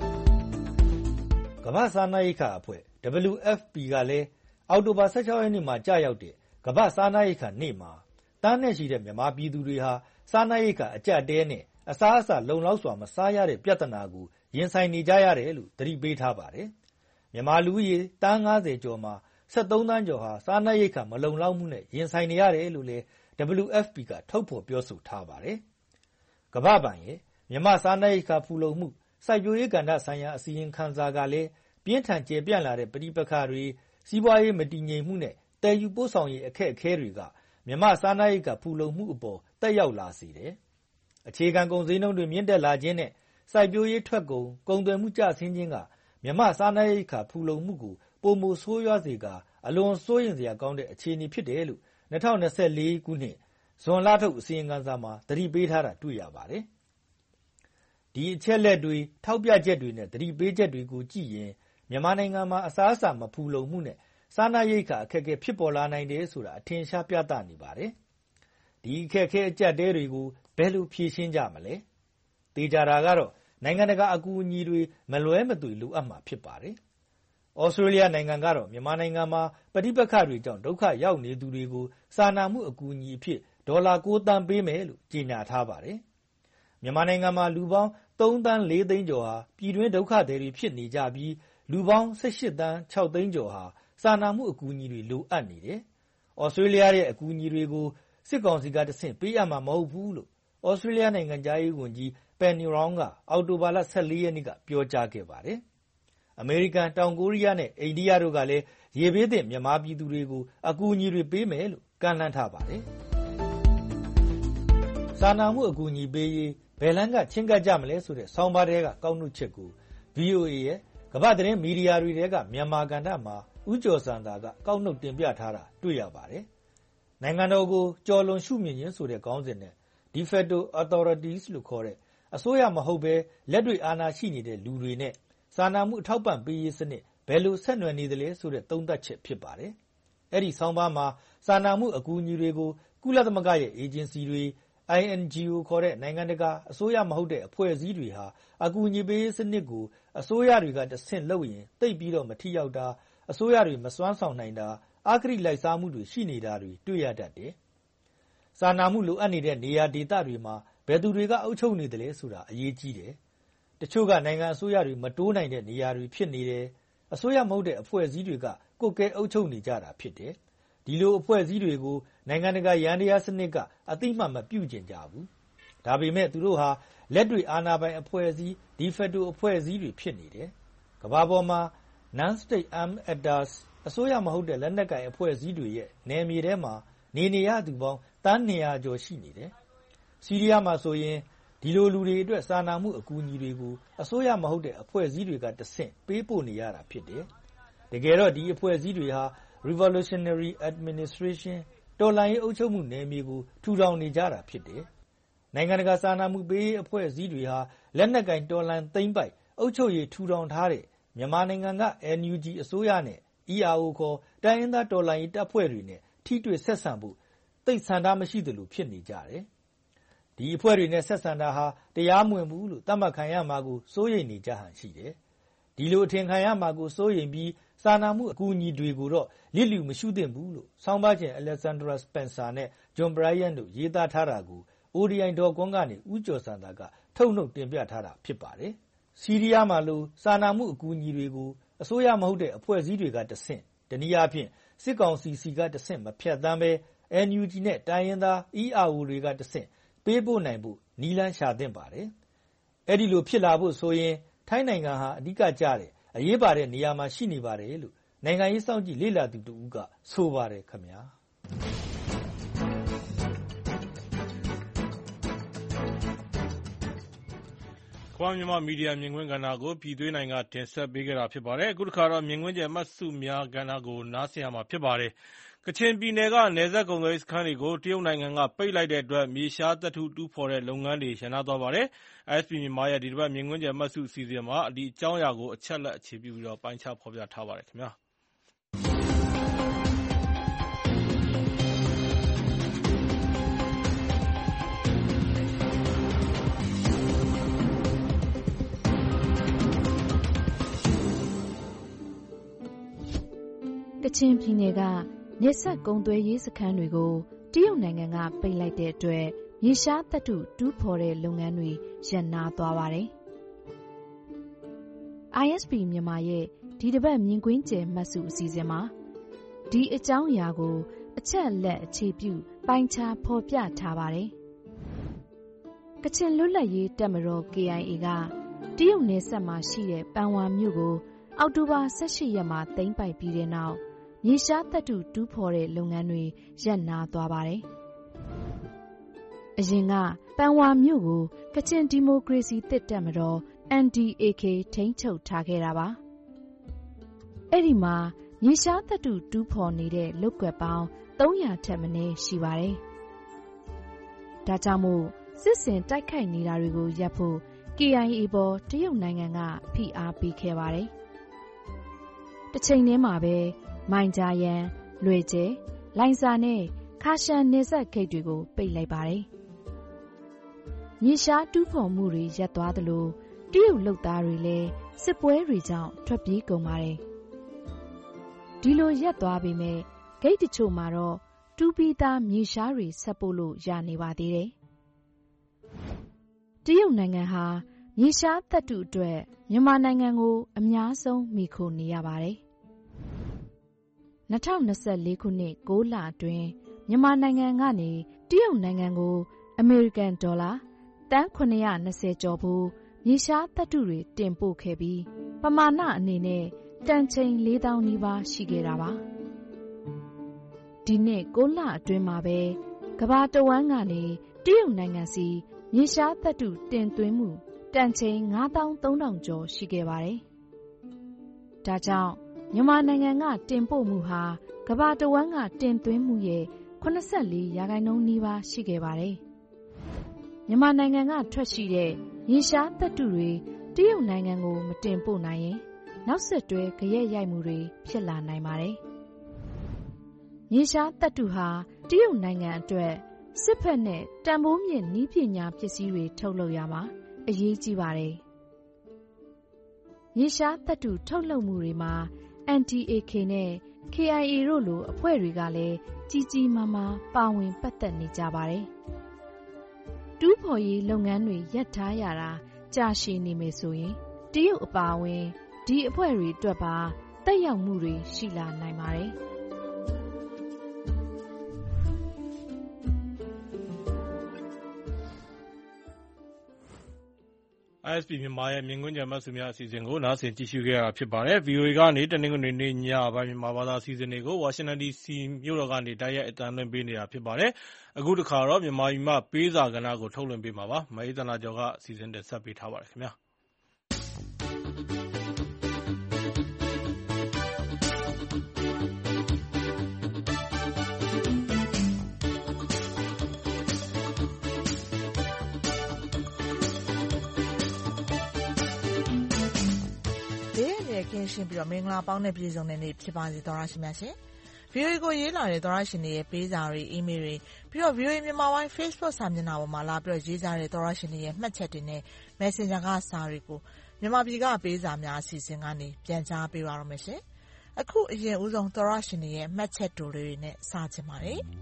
။ကမ္ဘာ့စားနပ်ရိက္ခာအဖွဲ့ ဒဗလ်ယူ အက်ဖ် ပီ ကလည်းအောက်တိုဘာ၁၆ရက်နေ့မှာကြာရောက်တဲ့ကမ္ဘာ့စားနပ်ရိက္ခာနေ့မှာတန်းနဲ့ရှိတဲ့မြန်မာပြည်သူတွေဟာစားနပ်ရိက္ခာအကျပ်အတည်းနဲ့အစားအစာလုံလောက်စွာမစားရတဲ့ပြဿနာကိုရင်ဆိုင်နေကြရတယ်လို့သတိပေးထားပါတယ်။မြန်မာလူဦးရေတန်း၅၀ကျော်မှာ၁၃သန်းကျော်ဟာစားနပ်ရိက္ခာမလုံလောက်မှုနဲ့ရင်ဆိုင်နေရတယ်လို့လည်း ဒဗလ်ယူ အက်ဖ် ပီ ကထုတ်ဖော်ပြောဆိုထားပါတယ်။ကမ္ဘာ့ဘဏ်ရဲ့မြန်မာစားနပ်ရိက္ခာဖူလုံမှုစိုက်ပျိုးရေးကဏ္ဍဆိုင်ရာအစီရင်ခံစာကလည်းပြင်းထန်ကျယ်ပြန့်လာတဲ့ပဋိပက္ခတွေစီးပွားရေးမတည်ငြိမ်မှုနဲ့တည်ယူပို့ဆောင်ရေးအခက်အခဲတွေကမြန်မာစားနပ်ရိက္ခာဖူလုံမှုအပေါ်တက်ရောက်လာစေတယ်။အခြေခံကုန်ဈေးနှုန်းတွေမြင့်တက်လာခြင်းနဲ့စိုက်ပျိုးရေးထွက်ကုန်ကုန်သွယ်မှုကျဆင်းခြင်းကမြန်မာစားနပ်ရိက္ခာဖူလုံမှုကိုပိုမိုဆိုးရွားစေကာအလွန်စိုးရိမ်စရာကောင်းတဲ့အခြေအနေဖြစ်တယ်လို့၂၀၂၄ခုနှစ်ဇွန်လထုတ်အစီရင်ခံစာမှာသတိပေးထားတာတွေ့ရပါတယ်။ဒီအချက်လက်တွေထောက်ပြချက်တွေနဲ့သတိပေးချက်တွေကိုကြည့်ရင်မြန်မာနိုင်ငံမှာအစားအစာမဖူလုံမှုနဲ့စားနပ်ရိက္ခာအခက်အခဲဖြစ်ပေါ်လာနိုင်တယ်ဆိုတာအထင်ရှားပြသနေပါတယ်။ဒီအခက်အခဲအကျပ်တဲတွေကိုဘယ်လိုဖြေရှင်းကြမလဲ။သေချာတာကတော့နိုင်ငံတကာအကူအညီတွေမလွဲမသွေလိုအပ်မှာဖြစ်ပါတယ်။ဩစတြေးလျနိုင်ငံကတော့မြန်မာနိုင်ငံမှာပဋိပက္ခတွေကြောင့်ဒုက္ခရောက်နေသူတွေကိုစာနာမှုအကူအညီအဖြစ်ဒေါ်လာ၉သန်းပေးမယ်လို့ကြေညာထားပါတယ်။မြန်မာနိုင်ငံမှာလူပေါင်း၃သန်း၄သိန်းကျော်ဟာပြည်တွင်းဒုက္ခသည်တွေဖြစ်နေကြပြီးလူပေါင်း၁၈သန်း၆သိန်းကျော်ဟာစာနာမှုအကူအညီတွေလိုအပ်နေတယ်။ဩစတြေးလျရဲ့အကူအညီတွေကိုစစ်ကောင်စီကတဆင့်ပေးအပ်မှာမဟုတ်ဘူးလို့ဩစတြေးလျနိုင်ငံသားရေးဝန်ကြီးပန်နီရောင်းကအောက်တိုဘာလ၁၄ရက်နေ့ကပြောကြားခဲ့ပါတယ်။အမေရိကန်တောင်ကိုရီးယားနဲ့အိန္ဒိယတို့ကလည်းရေဘေးသင့်မြန်မာပြည်သူတွေကိုအကူအညီတွေပေးမယ်လို့ကမ်းလှမ်းထားပါတယ်။စာနာမှုအကူအညီပေးရေးဘယ်လန်းကချင်းကပ်ကြမလဲဆိုတဲ့ဆောင်းပါးတွေကကောက်နှုတ်ချက်ကို ဗွီအိုအေ ရဲ့ကမ္ဘာသတင်းမီဒီယာတွေထဲကမြန်မာကဏ္ဍမှာဦးကျော်စံသာကကောက်နှုတ်တင်ပြထားတာတွေ့ရပါတယ်။နိုင်ငံတော်ကိုကျော်လွန်ရှုမြင်ခြင်းဆိုတဲ့ခေါင်းစဉ်နဲ့ De facto authorities လို့ခေါ်တဲ့အစိုးရမဟုတ်ဘဲလက်တွေ့အာဏာရှိနေတဲ့လူတွေနဲ့စာနာမှုအထောက်ပံ့ပေးရေးစနစ်ဘယ်လိုဆက်နွယ်နေသလဲဆိုတဲ့သုံးသပ်ချက်ဖြစ်ပါတယ်။အဲ့ဒီဆောင်းပါးမှာစာနာမှုအကူအညီတွေကိုကုလသမဂ္ဂရဲ့အေဂျင်စီတွေ အိုင် အန် ဂျီ အို ခေါ်တဲ့နိုင်ငံတကာအစိုးရမဟုတ်တဲ့အဖွဲ့အစည်းတွေဟာအကူအညီပေးရေးစနစ်ကိုအစိုးရတွေကတဆင့်လုပ်ရင်တိတ်ပြီးတော့မထိရောက်တာအစိုးရတွေမစွမ်းဆောင်နိုင်တာအဂတိလိုက်စားမှုတွေရှိနေတာတွေတွေ့ရတတ်တယ်။စာနာမှုလိုအပ်နေတဲ့နေရာဒေသတွေမှာဘယ်သူတွေကအုပ်ချုပ်နေတယ်လဲဆိုတာအရေးကြီးတယ်။တချို့ကနိုင်ငံအစိုးရတွေမတိုးနိုင်တဲ့နေရာတွေဖြစ်နေတယ်။အစိုးရမဟုတ်တဲ့အဖွဲ့အစည်းတွေကကိုယ်ကဲအုပ်ချုပ်နေကြတာဖြစ်တယ်။ဒီလိုအဖွဲ့အစည်းတွေကိုနိုင်ငံတကာရန်တရားစနစ်ကအသိမှတ်မပြုကျင်ကြဘူး။ဒါပေမဲ့သူတို့ဟာလက်တွေ့အာဏာပိုင်အဖွဲ့အစည်း De facto အဖွဲ့အစည်းတွေဖြစ်နေတယ်။ကမ္ဘာပေါ်မှာ non-state armed actors အစိုးရမဟုတ်တဲ့လက်နက်ကိုင်အဖွဲ့အစည်းတွေရဲ့နယ်မြေထဲမှာနေနေရသူပေါင်းတန်း၂၀၀ကျော်ရှိနေတယ်။ဆီးရီးယားမှာဆိုရင်ဒီလိုလူတွေအတွက်စာနာမှုအကူအညီတွေကိုအစိုးရမဟုတ်တဲ့အဖွဲ့အစည်းတွေကတဆင့်ပေးပို့နေရတာဖြစ်တယ်။တကယ်တော့ဒီအဖွဲ့အစည်းတွေဟာ Revolutionary Administration တော်လှန်ရေးအုပ်ချုပ်မှုနယ်မြေကိုထူထောင်နေကြတာဖြစ်တယ်။နိုင်ငံတကာစာနာမှုပေးရေးအဖွဲ့အစည်းတွေဟာလက်နက်ကင်တော်လှန်သိမ်းပိုက်အုပ်ချုပ်ရေးထူထောင်ထားတဲ့မြန်မာနိုင်ငံက အန် ယူ ဂျီ အစိုးရနဲ့ အီ အာအို ခေါ်တိုင်းရင်းသားတော်လှန်ရေးတပ်ဖွဲ့တွေနဲ့ထိတွေ့ဆက်ဆံဖို့သိပ်ဆန္ဒမရှိသလိုဖြစ်နေကြတယ်။ဒီအဖွဲ့တွေနဲ့ဆက်ဆံတာဟာတရားမဝင်ဘူးလို့သတ်မှတ်ခံရမှာကိုစိုးရိမ်နေကြဟန်ရှိတယ်။ဒီလိုအထင်ခံရမှာကိုစိုးရိမ်ပြီးစာနာမှုအကူအညီတွေကိုတော့လစ်လျူမရှုသင့်ဘူးလို့ဆောင်းပါးကျင် Alexandra Spencer နဲ့ John Bryan တို့ရေးသားထားတာကို အို ဒီ အိုင် ဒေါ်ကွန်းကနေဦးကျော်စံသာကထုတ်နှုတ်တင်ပြထားတာဖြစ်ပါတယ်။ဆီးရီးယားမှာလိုစာနာမှုအကူအညီတွေကိုအစိုးရမဟုတ်တဲ့အဖွဲ့အစည်းတွေကတဆင့်တနည်းအားဖြင့်စစ်ကောင်စီစီကတဆင့်မဖြတ်သန်းဘဲ အန်ယူဂျီ နဲ့တိုင်းရင်းသား အီးအာအို တွေကတဆင့်ပေးပို့နိုင်ဖို့နည်းလမ်းရှာသင့်ပါတယ်။အဲဒီလိုဖြစ်လာဖို့ဆိုရင်ထိုင်းနိုင်ငံဟာအဓိကကျတဲ့အရေးပါတဲ့နေရာမှာရှိနေပါတယ်လို့နိုင်ငံရေးစောင့်ကြည့်လေ့လာသူတဦးကဆိုပါတယ်ခင်ဗျာ။ခွန်မြန်မာမီဒီယာမြင်ကွင်းကဏ္ဍကိုပြည်သွေးနိုင်ငံတင်ဆက်ပေးခဲ့တာဖြစ်ပါတယ်။အခုတစ်ခါတော့မြင်ကွင်းကျယ်မှတ်စုများကဏ္ဍကိုနားဆင်ရမှာဖြစ်ပါတယ်။ကချင်ပြည်နယ်ကနယ်စပ်ကုန်သွယ်ရေးစခန်းတွေကိုတရုတ်နိုင်ငံကပိတ်လိုက်တဲ့အတွက်မြေရှားသတ္တုတူးဖော်တဲ့လုပ်ငန်းတွေရပ်နားသွားပါတယ်။ အိုင်အက်စ်ပီ မြန်မာရဲ့ဒီတစ်ပတ်မြင်ကွင်းကျယ်မှတ်စုအစီအစဉ်မှာဒီအကြောင်းအရာကိုအချက်လက်အခြေပြုပြီးတော့ပိုင်းခြားဖော်ပြထားပါတယ်ခင်ဗျာ။ကချင်ပြည်နယ်ကနယ်စပ်ကုန်သွယ်ရေးစခန်းတွေကိုတရုတ်နိုင်ငံကပိတ်လိုက်တဲ့အတွက်မြေရှားသတ္တုတူးဖော်တဲ့လုပ်ငန်းတွေရပ်နားသွားပါတယ်။ အိုင်အက်စ်ပီ မြန်မာရဲ့ဒီတစ်ပတ်မြင်ကွင်းကျယ်မှတ်စုအစီအစဉ်မှာဒီအကြောင်းအရာကိုအချက်အလက်အခြေပြုပိုင်းခြားဖော်ပြထားပါတယ်။ကချင်လွတ်လပ်ရေးတပ်မတော် ကေအိုင်အေ ကတရုတ်နယ်စပ်မှာရှိတဲ့ပန်ဝါမြို့ကိုအောက်တိုဘာ၁၈ရက်မှာသိမ်းပိုက်ပြီးတဲ့နောက်မြေရှားသတ္တုတူးဖော်တဲ့လုပ်ငန်းတွေရပ်နားသွားပါတယ်။အရင်ကပန်ဝါမြို့ကိုကချင်ဒီမိုကရေစီတစ်တပ်မတော် အန် ဒီ အေ ကေ ထိန်းချုပ်ထားခဲ့တာပါ။အဲ့ဒီမှာမြေရှားသတ္တုတူးဖော်နေတဲ့လုပ်ကွက်ပေါင်းသုံးရာထက်မနည်းရှိပါတယ်။ဒါကြောင့်မို့စစ်စင်တိုက်ခိုက်နေတာတွေကိုရပ်ဖို့ ကေအိုင်အေ ပေါ်တရုတ်နိုင်ငံကဖိအားပေးခဲ့ပါတယ်။တစ်ချိန်တည်းမှာပဲမိုင်ဂျာယန်၊လွယ်ကျဲ၊လိုင်ဇာနဲ့ခါရှန်နယ်စပ်ဂိတ်တွေကိုပိတ်လိုက်ပါတယ်။မြေရှားတူးဖော်မှုတွေရပ်သွားသလိုတရုတ်လုပ်သားတွေလည်းစစ်ပွဲတွေကြောင့်ထွက်ပြေးကုန်ပါတယ်။ဒီလိုရပ်သွားပေမဲ့ဂိတ်တချို့မှာတော့တူးပြီးသားမြေရှားတွေဆက်ပို့လို့ရနေပါသေးတယ်။တရုတ်နိုင်ငံဟာမြေရှားသတ္တုအတွက်မြန်မာနိုင်ငံကိုအများဆုံးမှီခိုနေရပါတယ်။၂၀၂၄ခုနှစ်၉လအတွင်းမြန်မာနိုင်ငံကနေတရုတ်နိုင်ငံကိုအမေရိကန်ဒေါ်လာတန်ခုနှစ်ရာ၂ဆယ်ကျော်ဖို့မြေရှားသတ္တုတွေတင်ပို့ခဲ့ပြီးပမာဏအနေနဲ့တန်ချိန်လေးသောင်းနီးပါးရှိခဲ့တာပါ။ဒီနှစ်၉လအတွင်းမှာပဲကမ္ဘာတဝန်းကနေတရုတ်နိုင်ငံစီမြေရှားသတ္တုတင်သွင်းမှုတန်ချိန်ငါးသောင်းသုံးထောင်ကျော်ရှိခဲ့ပါတယ်။ဒါကြောင့်မြန်မာနိုင်ငံကတင်ပို့မှုဟာကမ္ဘာတဝန်းကတင်သွင်းမှုရဲ့၇၄ရာခိုင်နှုန်းနီးပါးရှိခဲ့ပါတယ်။မြန်မာနိုင်ငံကထွက်ရှိတဲ့မြေရှားသတ္တုတွေတရုတ်နိုင်ငံကိုမတင်ပို့နိုင်ရင်နောက်ဆက်တွဲဂယက်ရိုက်မှုတွေဖြစ်လာနိုင်ပါတယ်။မြေရှားသတ္တုဟာတရုတ်နိုင်ငံအတွက်စစ်ဖက်နဲ့တန်ဖိုးမြင့်နည်းပညာပစ္စည်းတွေထုတ်လုပ်ရမှာအရေးကြီးပါတယ်။မြေရှားသတ္တုထုတ်လုပ်မှုတွေမှာ အန် ဒီ အေ ကေ နဲ့ ကေအိုင်အေ တို့လိုအဖွဲ့တွေကလည်းကြီးကြီးမားမားပါဝင်ပတ်သက်နေကြပါတယ်။တူးဖော်ရေးလုပ်ငန်းတွေရပ်ထားရတာကြာရှည်နေမယ်ဆိုရင်တရုတ်အပါအဝင်ဒီအဖွဲ့တွေအတွက်ပါသက်ရောက်မှုတွေရှိလာနိုင်ပါတယ်။အိုင်အက်စ်ပီ မြန်မာရဲ့မြင်ကွင်းကျယ်မှတ်စုများအစီအစဉ်ကိုနားဆင်ကြည့်ရှုခဲ့ရတာဖြစ်ပါတယ်။ ဗွီအိုအေကနေတနင်္ဂနွေနေ့ညပိုင်းမြန်မာဘာသာအစီအစဉ်တွေကိုဝါရှင်တန်ဒီစီမြို့တော်ကနေတိုက်ရိုက်အသံလွှင့်ပေးနေတာဖြစ်ပါတယ်။အခုတစ်ခါတော့မြန်မာပြည်မှပေးစာကဏ္ဍကိုထုတ်လွှင့်ပေးမှာပါ။မအေးသန္တာကျော်ကအစီအစဉ်တင်ဆက်ပေးထားပါတယ်ခင်ဗျာ။ကင်းရှင်းပြီးတော့မင်္ဂလာပေါင်းနဲ့ပြည်စုံတဲ့နေ့ဖြစ်ပါစေသောရရှိမြတ်ရှင်။ ဗီအိုအေကိုရေးလာတဲ့သောရရှင်တွေရဲ့ပေးစာတွေအီးမေးလ်တွေပြီးတော့ ဗီအိုအေမြန်မာပိုင်း Facebook စာမျက်နှာပေါ်မှာလာပြီးတော့ရေးကြတဲ့သောရရှင်တွေရဲ့မှတ်ချက်တွေနဲ့ Messenger ကစာတွေကိုမြန်မာပြည်ကပေးစာများအစီအစဉ်ကနေပြန်ကြားပေးပါရမယ်ရှင်။အခုအရင်ဦးဆုံးသောရရှင်တွေရဲ့မှတ်ချက်တိုလေးတွေနဲ့စချင်ပါတယ်။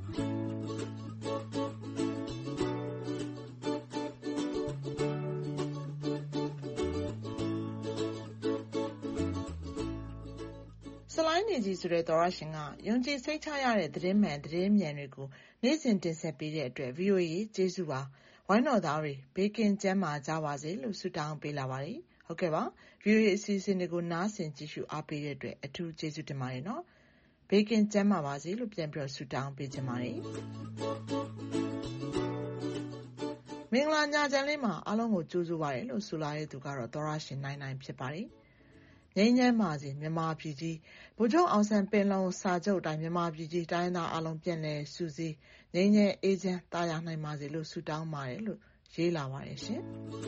စလိုင်းနေကြီးဆိုတဲ့သောရရှင်ကယုံကြည်စိတ်ချရတဲ့သတင်းမှန်သတင်းမြန်တွေကိုနေ့စဉ်တင်ဆက်ပေးတဲ့အတွက် ဗီအိုအေကျေးဇူးပါဝိုင်းတော်သားတွေဘေးကင်းကျန်းမာကြပါစေလို့ဆုတောင်းပေးလာပါတယ်ဟုတ်ကဲ့ပါ ဗီအိုအေအစီအစဉ်တွေကိုနားဆင်ကြည့်ရှုအားပေးတဲ့အတွက်အထူးကျေးဇူးတင်ပါတယ်နော်ဘေးကင်းကျန်းမာပါစေလို့ပြန်ပြီးဆုတောင်းပေးချင်ပါတယ်မင်္ဂလာညချမ်းလေးမှာအားလုံးကိုကြိုးဆိုပါရလို့ဆိုလာတဲ့သူကတော့သောရရှင်နိုင်နိုင်ဖြစ်ပါတယ်ငြိမ်းချမ်းပါစေမြန်မာပြည်ကြီးဗိုလ်ချုပ်အောင်ဆန်းပင်လုံစာချုပ်တိုင်းမြန်မာပြည်ကြီးတိုင်းသားအလုံးပြန်လဲစုစည်းငြိမ်းချမ်းအေးချမ်းတာယာနိုင်ပါစေလို့ဆုတောင်းပါတယ်လို့ရေးလာပါတယ်ရှင်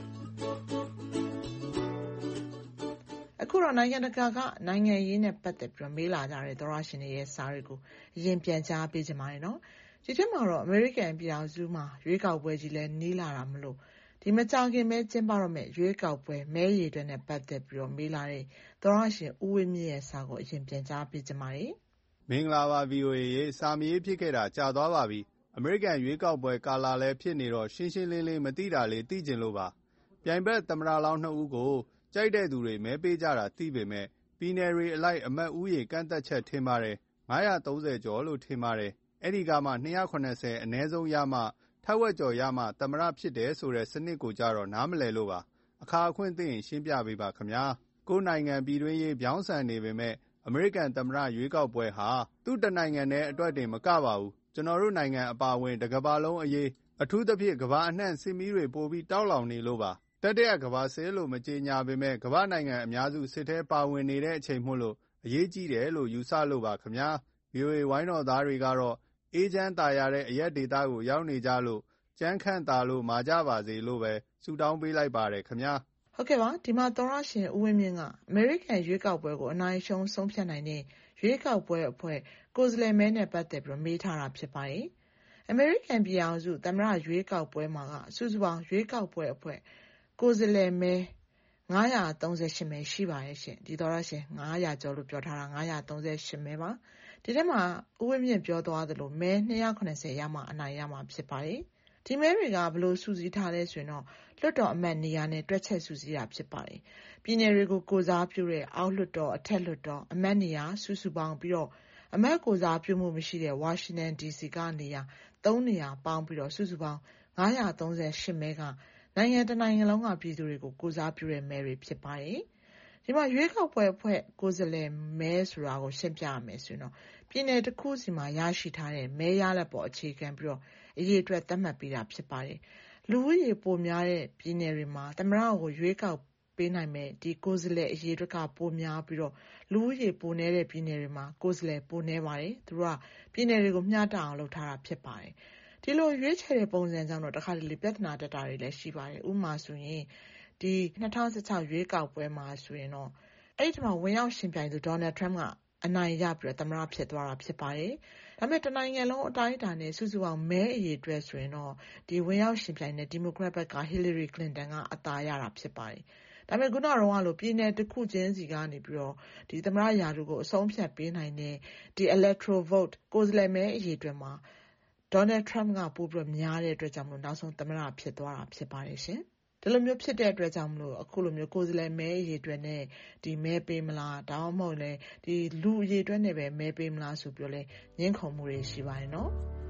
အခုတော့နိုင်ငံတကာကနိုင်ငံရေးနဲ့ပတ်သက်ပြီးမေးလာကြတဲ့သောရရှင်တွေရဲ့စာတွေကိုအရင်ပြန်ကြားပေးကြပါမယ်နော်ဒီထက်မှာတော့အမေရိကန်ပြည်ထောင်စုမှာရွေးကောက်ပွဲကြီးလဲနီးလာတာမလို့ဒီမကြခင်ပဲကျင်းပတော့မဲ့ရွေးကောက်ပွဲမဲရည်တွေနဲ့ပတ်သက်ပြီးတော့မေးလာတဲ့သောရရှင်ဦးဝင်းမြင့်ရဲ့စာကိုအရင်ပြန်ကြားပေးကြပါမယ်။မင်္ဂလာပါ ဗီအိုအေ ရေစာမရေးဖြစ်ခဲ့တာကြာသွားပါပြီ။အမေရိကန်ရွေးကောက်ပွဲကာလာလဲဖြစ်နေတော့ရှင်းရှင်းလင်းလင်းမသိတာလေးသိကျင်လို့ပါ။ပြိုင်ဘက်သမ္မတလောင်းနှစ်ဦးကိုကြိုက်တဲ့သူတွေမဲပေးကြတာသိပေမဲ့ပြည်နယ်တွေအလိုက်အမတ်ဦးရေကန့်သက်ချက်ထင်ပါတယ်။ငါးရာသုံးဆယ်ကျော်လို့ထင်ပါတယ်။အဲ့ဒီကမှနှစ်ရာခုနှစ်ဆယ်အနည်းဆုံးရမှထက်ဝက်ကျော်ရမှသမ္မတဖြစ်တယ်ဆိုတဲ့စနစ်ကိုကြတော့နားမလည်လို့ပါအခါအခွင့်သိရင်ရှင်းပြပေးပါခင်ဗျာကိုယ်နိုင်ငံပြည်တွင်းရေးပြောင်းဆန်နေပေမဲ့အမေရိကန်သမ္မတရွေးကောက်ပွဲဟာသူ့တနိုင်ငံနဲ့အတွက်တင်မကပါဘူးကျွန်တော်တို့နိုင်ငံအပါအဝင်တစ်ကမ္ဘာလုံးအရေးအထူးသဖြင့်ကမ္ဘာအနှံ့စစ်မီးတွေပိုပြီးတောက်လောင်နေလို့ပါတတိယကမ္ဘာစစ်လို့မကြေညာပေမဲ့ကမ္ဘာနိုင်ငံအများစုစစ်ထဲပါဝင်နေတဲ့အချိန်မို့လို့အရေးကြီးတယ်လို့ယူဆလို့ပါခင်ဗျာ ဗီအိုအေ ဝိုင်းတော်သားတွေကတော့အေးချမ်းသာရတဲ့အရက်ဒေသကိုရောက်နေကြလို့ကျန်းခန့်သာလို့မာကြပါစေလို့ပဲဆုတောင်းပေးလိုက်ပါတယ်ခင်ဗျာဟုတ်ကဲ့ပါဒီမှာသောရရှင်ဦးဝင်းမြင့်ကအမေရိကန်ရွေးကောက်ပွဲကိုအနိုင်ရှုံးဆုံးဖြတ်နိုင်တဲ့ရွေးကောက်ပွဲအဖွဲ့ကိုယ်စားလှယ်မဲနဲ့ပတ်သက်ပြီးမေးထားတာဖြစ်ပါတယ်အမေရိကန်ပြည်အောင်စုသမ္မတရွေးကောက်ပွဲမှာကစုစုပေါင်းရွေးကောက်ပွဲအဖွဲ့ကိုယ်စားလှယ်မဲငါးရာသုံးဆယ်ရှစ်မဲရှိပါတယ်ရှင်ဒီသောရရှင်ငါးရာကျော်လို့ပြောထားတာငါးရာသုံးဆယ်ရှစ်မဲပါဒီထဲမှာဦးဝင်းမြင့်ပြောသွားသလိုမဲနှစ်ရာခုနှစ်ဆယ်ရမှအနိုင်ရမှာဖြစ်ပါတယ်ဒီမဲတွေကဘလို့စူးစီးထားလဲဆိုရင်တော့လွှတ်တော်အမတ်နေရာနဲ့တွက်ချက်စူးစီးတာဖြစ်ပါတယ်ပြည်နယ်တွေကိုကိုစားပြုတဲ့အောက်လွှတ်တော်အထက်လွှတ်တော်အမတ်နေရာစုစုပေါင်းပြီးတော့အမတ်ကိုစားပြုမှုမရှိတဲ့ဝါရှင်တန် ဒီ စီ ကနေရာသုံးနေရာပေါင်းပြီးတော့စုစုပေါင်းငါးရာသုံးဆယ်ရှစ်မဲကနိုင်ငံတနိုင်ငံလုံးကပြည်သူတွေကိုကိုစားပြုတဲ့မဲတွေဖြစ်ပါတယ်ဒီမှာရွေးကောက်ပွဲအဖွဲ့ကိုယ်စားလှယ်မဲဆိုတာကိုရှင်းပြရမယ်ဆိုရင်တော့ပြည်နယ်တစ်ခုစီမှာရရှိထားတဲ့မဲရလဒ်ပေါ်အခြေခံပြီးတော့အရေးအတွက်သတ်မှတ်ပေးတာဖြစ်ပါတယ်လူဦးရေပိုများတဲ့ပြည်နယ်တွေမှာသမ္မတကိုရွေးကောက်ပေးနိုင်မဲ့ဒီကိုယ်စားလှယ်အရေးအတွက်ကပိုများပြီးတော့လူဦးရေပိုနေတဲ့ပြည်နယ်တွေမှာကိုယ်စားလှယ်ပိုနေပါတယ်သူတို့ကပြည်နယ်တွေကိုမျှတအောင်လုပ်ထားတာဖြစ်ပါတယ်ဒီလိုရွေးချယ်တဲ့ပုံစံကြောင့်တော့တခါတလေပြဿနာတက်တာတွေလည်းရှိပါတယ်ဥပမာဆိုရင်ဒီ၂၀၁၆ရွေးကောက်ပွဲမှာဆိုရင်တော့အဲ့ဒီမှာဝင်ရောက်ရှင်ပြိုင်သူဒေါ်နယ်ထရမ့်ကအနိုင်ရပြီးတော့သမ္မတဖြစ်သွားတာဖြစ်ပါတယ်။ဒါပေမဲ့တနိုင်ငံလုံးအတိုင်းအတာနဲ့စုစုပေါင်းမဲအရေအတွက်ဆိုရင်တော့ဒီဝင်ရောက်ရှင်ပြိုင်တဲ့ဒီမိုကရက်ဘက်ကဟီလီရီကလင်တန်ကအသာရတာဖြစ်ပါတယ်။ဒါပေမဲ့ခုနကတော့လို့ပြည်နယ်တစ်ခုချင်းစီကနေပြီးတော့ဒီသမ္မတရာထူးကိုအဆုံးဖြတ်ပေးနိုင်တဲ့ဒီ electoral vote ကိုယ်စားလှယ်မဲအရေအတွက်မှာဒေါ်နယ်ထရမ့်ကပိုပြီးများတဲ့အတွက်ကြောင့်မလို့နောက်ဆုံးသမ္မတဖြစ်သွားတာဖြစ်ပါတယ်ရှင်။ဒီလိုမျိုးဖြစ်တဲ့အတွက်ကြောင့်မလို့အခုလိုမျိုးကိုယ်စားလှယ်မဲအရေအတွက်နဲ့ဒီမဲပေးမလားဒါမှမဟုတ်လဲဒီလူအရေအတွက်နဲ့ပဲမဲပေးမလားဆိုပြီးတော့လဲညှင်းခုန်မှုတွေရှိပါတယ်နော်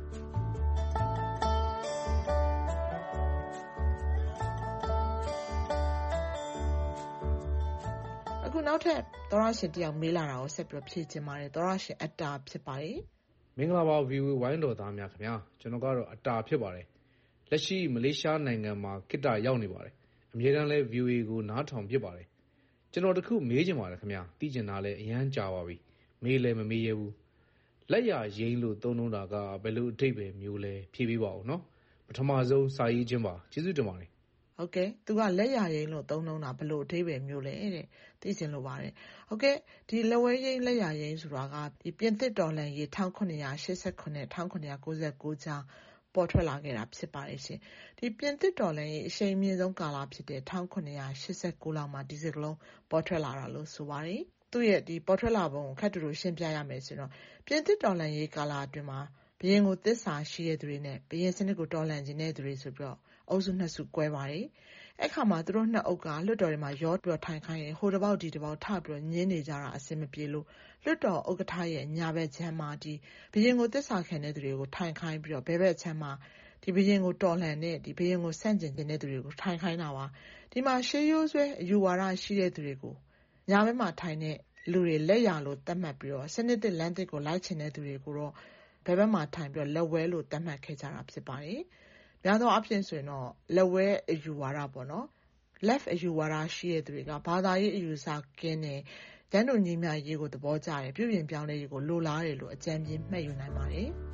အခုနောက်ထပ်သောရရှင်တယောက်မေးလာတာကိုဆက်ပြီးဖြည့်ချင်ပါတယ်သောရရှင်အတာဖြစ်ပါတယ်မင်္ဂလာပါ ဗီအိုအေ ဝိုင်းတော်သားများခင်ဗျာကျွန်တော်ကတော့အတာဖြစ်ပါတယ်လက်ရှိမလေးရှားနိုင်ငံမှာခေတ္တရောက်နေပါတယ်အမြဲတမ်းလဲ ဗီအိုအေ ကိုနားထောင်ဖြစ်ပါတယ်ကျွန်တော်တခုမေးချင်ပါတယ်ခင်ဗျာသိချင်တာလဲအရန်ကြာပါပြီမေးလဲမမေးရဘူးလက်ရရင်းလို့သုံးလုံးတာကဘယ်လိုအဓိပ္ပာယ်မျိုးလဲဖြေပေးပါဦးနော်ပထမဆုံးစာရေးခြင်းပါကျေးဇူးတင်ပါတယ်ဟုတ်ကဲ့သူကလက်ရရင်းလို့သုံးလုံးတာဘယ်လိုအဓိပ္ပာယ်မျိုးလဲတဲ့သိချင်လို့ပါတယ်ဟုတ်ကဲ့ဒီလက်ဝဲရင်းလက်ရရင်းဆိုတာကဒီပြင်သစ်တော်လှန်ရေး၁၉၈၈ ၁၉၉၉ကြားပေါ်ထွက်လာခဲ့တာဖြစ်ပါတယ်ရှင်ဒီပြင်သစ်တော်လှန်ရေးအရှိန်မြင့်ဆုံးကာလဖြစ်တဲ့၁၉၈၉လောက်မှာဒီစကလုံးပေါ်ထွက်လာတာလို့ဆိုပါတယ်သူ့ရဲ့ဒီပေါ်ထွက်လာပုံကိုခက်တူတူရှင်းပြရမယ်ဆိုတော့ပြင်သစ်တော်လှန်ရေးကာလအတွင်းမှာဘုရင်ကိုသစ္စာရှိတဲ့သူတွေနဲ့ဘုရင်စနစ်ကိုတော်လှန်ခြင်းတဲ့သူတွေဆိုပြီးတော့အုပ်စုနှစ်စုကွဲပါတယ်။အဲ့ခါမှာသူတို့နှစ်အုပ်ကလွှတ်တော်တွေမှာရောပြီးတော့ထိုင်ခိုင်းရင်ဟိုတစ်ပေါက်ဒီတစ်ပေါက်ထပြီးတော့ညင်းနေကြတာအဆင်မပြေလို့လွှတ်တော်ဥက္ကဋ္ဌရဲ့ညာဘက်ခြမ်းမှာဒီဘုရင်ကိုသစ္စာခံတဲ့သူတွေကိုထိုင်ခိုင်းပြီးတော့ဘဲဘက်ခြမ်းမှာဒီဘုရင်ကိုတော်လှန်တဲ့ဒီဘုရင်ကိုဆန့်ကျင်တဲ့သူတွေကိုထိုင်ခိုင်းတာပါဒီမှာရှေးရိုးဆွဲအယူဝါဒရှိတဲ့သူတွေကိုညာဘက်မှာထိုင်တဲ့လူတွေလက်ရလို့သတ်မှတ်ပြီးတော့စနစ်တစ်လမ်းတစ်ကိုလိုက်ချင်တဲ့သူတွေကိုတော့ဘယ်ဘက်မှာထိုင်ပြီးတော့လက်ဝဲလို့သတ်မှတ်ခဲ့ကြတာဖြစ်ပါတယ်။များသောအားဖြင့်ဆိုရင်တော့လက်ဝဲအယူဝါဒပေါ့နော် left အယူဝါဒရှိတဲ့သူတွေကဘာသာရေးအယူဆကင်းတယ်တန်းတူညီမျှရေးကိုသဘောကျတယ်ပြုပြင်ပြောင်းလဲရေးကိုလိုလားတယ်လို့အကြံပြမှတ်ယူနိုင်ပါတယ်။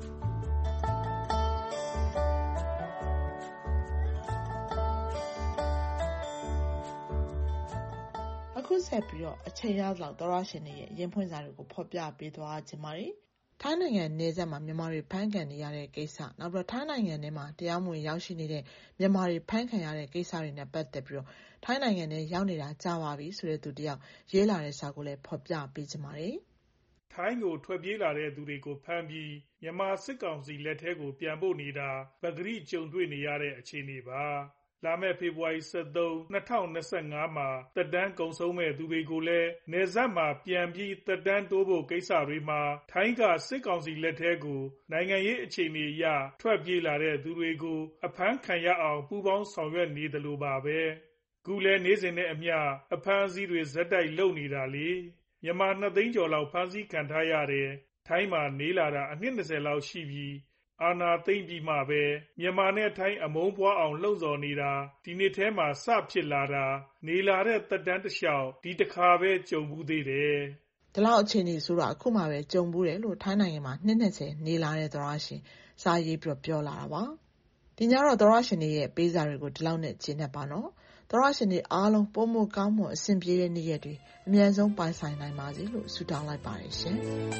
အခုဆက်ပြီးတော့အချိန်ရောက်လောက်သောရရှင်တွေရဲ့ရင်ဖွင့်စာတွေကိုဖော်ပြပေးသွားခြင်းပါတယ်။ထိုင်းနိုင်ငံနယ်စပ်မှာမြန်မာတွေဖမ်းခံနေရတဲ့ကိစ္စနောက်ပြီးတော့ထိုင်းနိုင်ငံထဲမှာတရားမဝင်ရောက်ရှိနေတဲ့မြန်မာတွေဖမ်းခံရတဲ့ကိစ္စတွေနဲ့ပတ်သက်ပြီးတော့ထိုင်းနိုင်ငံထဲရောက်နေတာကြာပါပြီဆိုတဲ့သူတယောက်ရေးလာတဲ့စာကိုလည်းဖော်ပြပေးခြင်းပါတယ်။ထိုင်းကိုထွက်ပြေးလာတဲ့သူတွေကိုဖမ်းပြီးမြန်မာစစ်ကောင်စီလက်ထဲကိုပြန်ပို့နေတာပဂရိကြုံတွေ့နေရတဲ့အခြေအနေပါ။လာမယ့်ဖေဖော်ဝါရီလ ၁၃ ၂၀၂၅မှာသက်တမ်းကုန်ဆုံးမဲ့သူတွေကိုလည်းနယ်စပ်မှာပြန်ပြီးသက်တမ်းတိုးဖို့ကိစ္စတွေမှာထိုင်းကစစ်ကောင်စီလက်ထဲကိုနိုင်ငံရေးအခြေအနေအရထွက်ပြေးလာတဲ့သူတွေကိုအဖမ်းခံရအောင်ပူးပေါင်းဆောင်ရွက်နေတယ်လို့ပါပဲခုလည်းနေ့စဉ်နဲ့အမျှအဖမ်းအဆီးတွေဇက်တိုက်လုပ်နေတာလေမြန်မာနှစ်သိန်းကျော်လောက်ဖမ်းဆီးခံထားရတယ်ထိုင်းမှာနေလာတာအနှစ်၂၀လောက်ရှိပြီးအာဏာသိမ်းပြီးမှပဲမြန်မာနဲ့ထိုင်းအမုန်းပွားအောင်လှုံ့ဆော်နေတာဒီနှစ်ထဲမှာစဖြစ်လာတာနေလာတဲ့သက်တမ်းတစ်လျှောက်ဒီတစ်ခါပဲကြုံဘူးသေးတယ်ဒီလောက်အခြေအနေဆိုတော့အခုမှပဲကြုံဘူးတယ်လို့ထိုင်းနိုင်ငံမှာနှစ်နှစ်ဆယ်နေလာတဲ့သောရရှင်စာရေးပြီးပြောလာတာပါဒီညတော့သောရရှင်တွေရဲ့ပေးစာတွေကိုဒီလောက်နဲ့ကျင်းနေပါနော်သောရရှင်တွေအားလုံးပုံမကောင်းမွန်အဆင်ပြေတဲ့နေ့ရက်တွေအမြန်ဆုံးပိုင်ဆိုင်နိုင်ပါစေလို့ဆုတောင်းလိုက်ပါတယ်ရှင်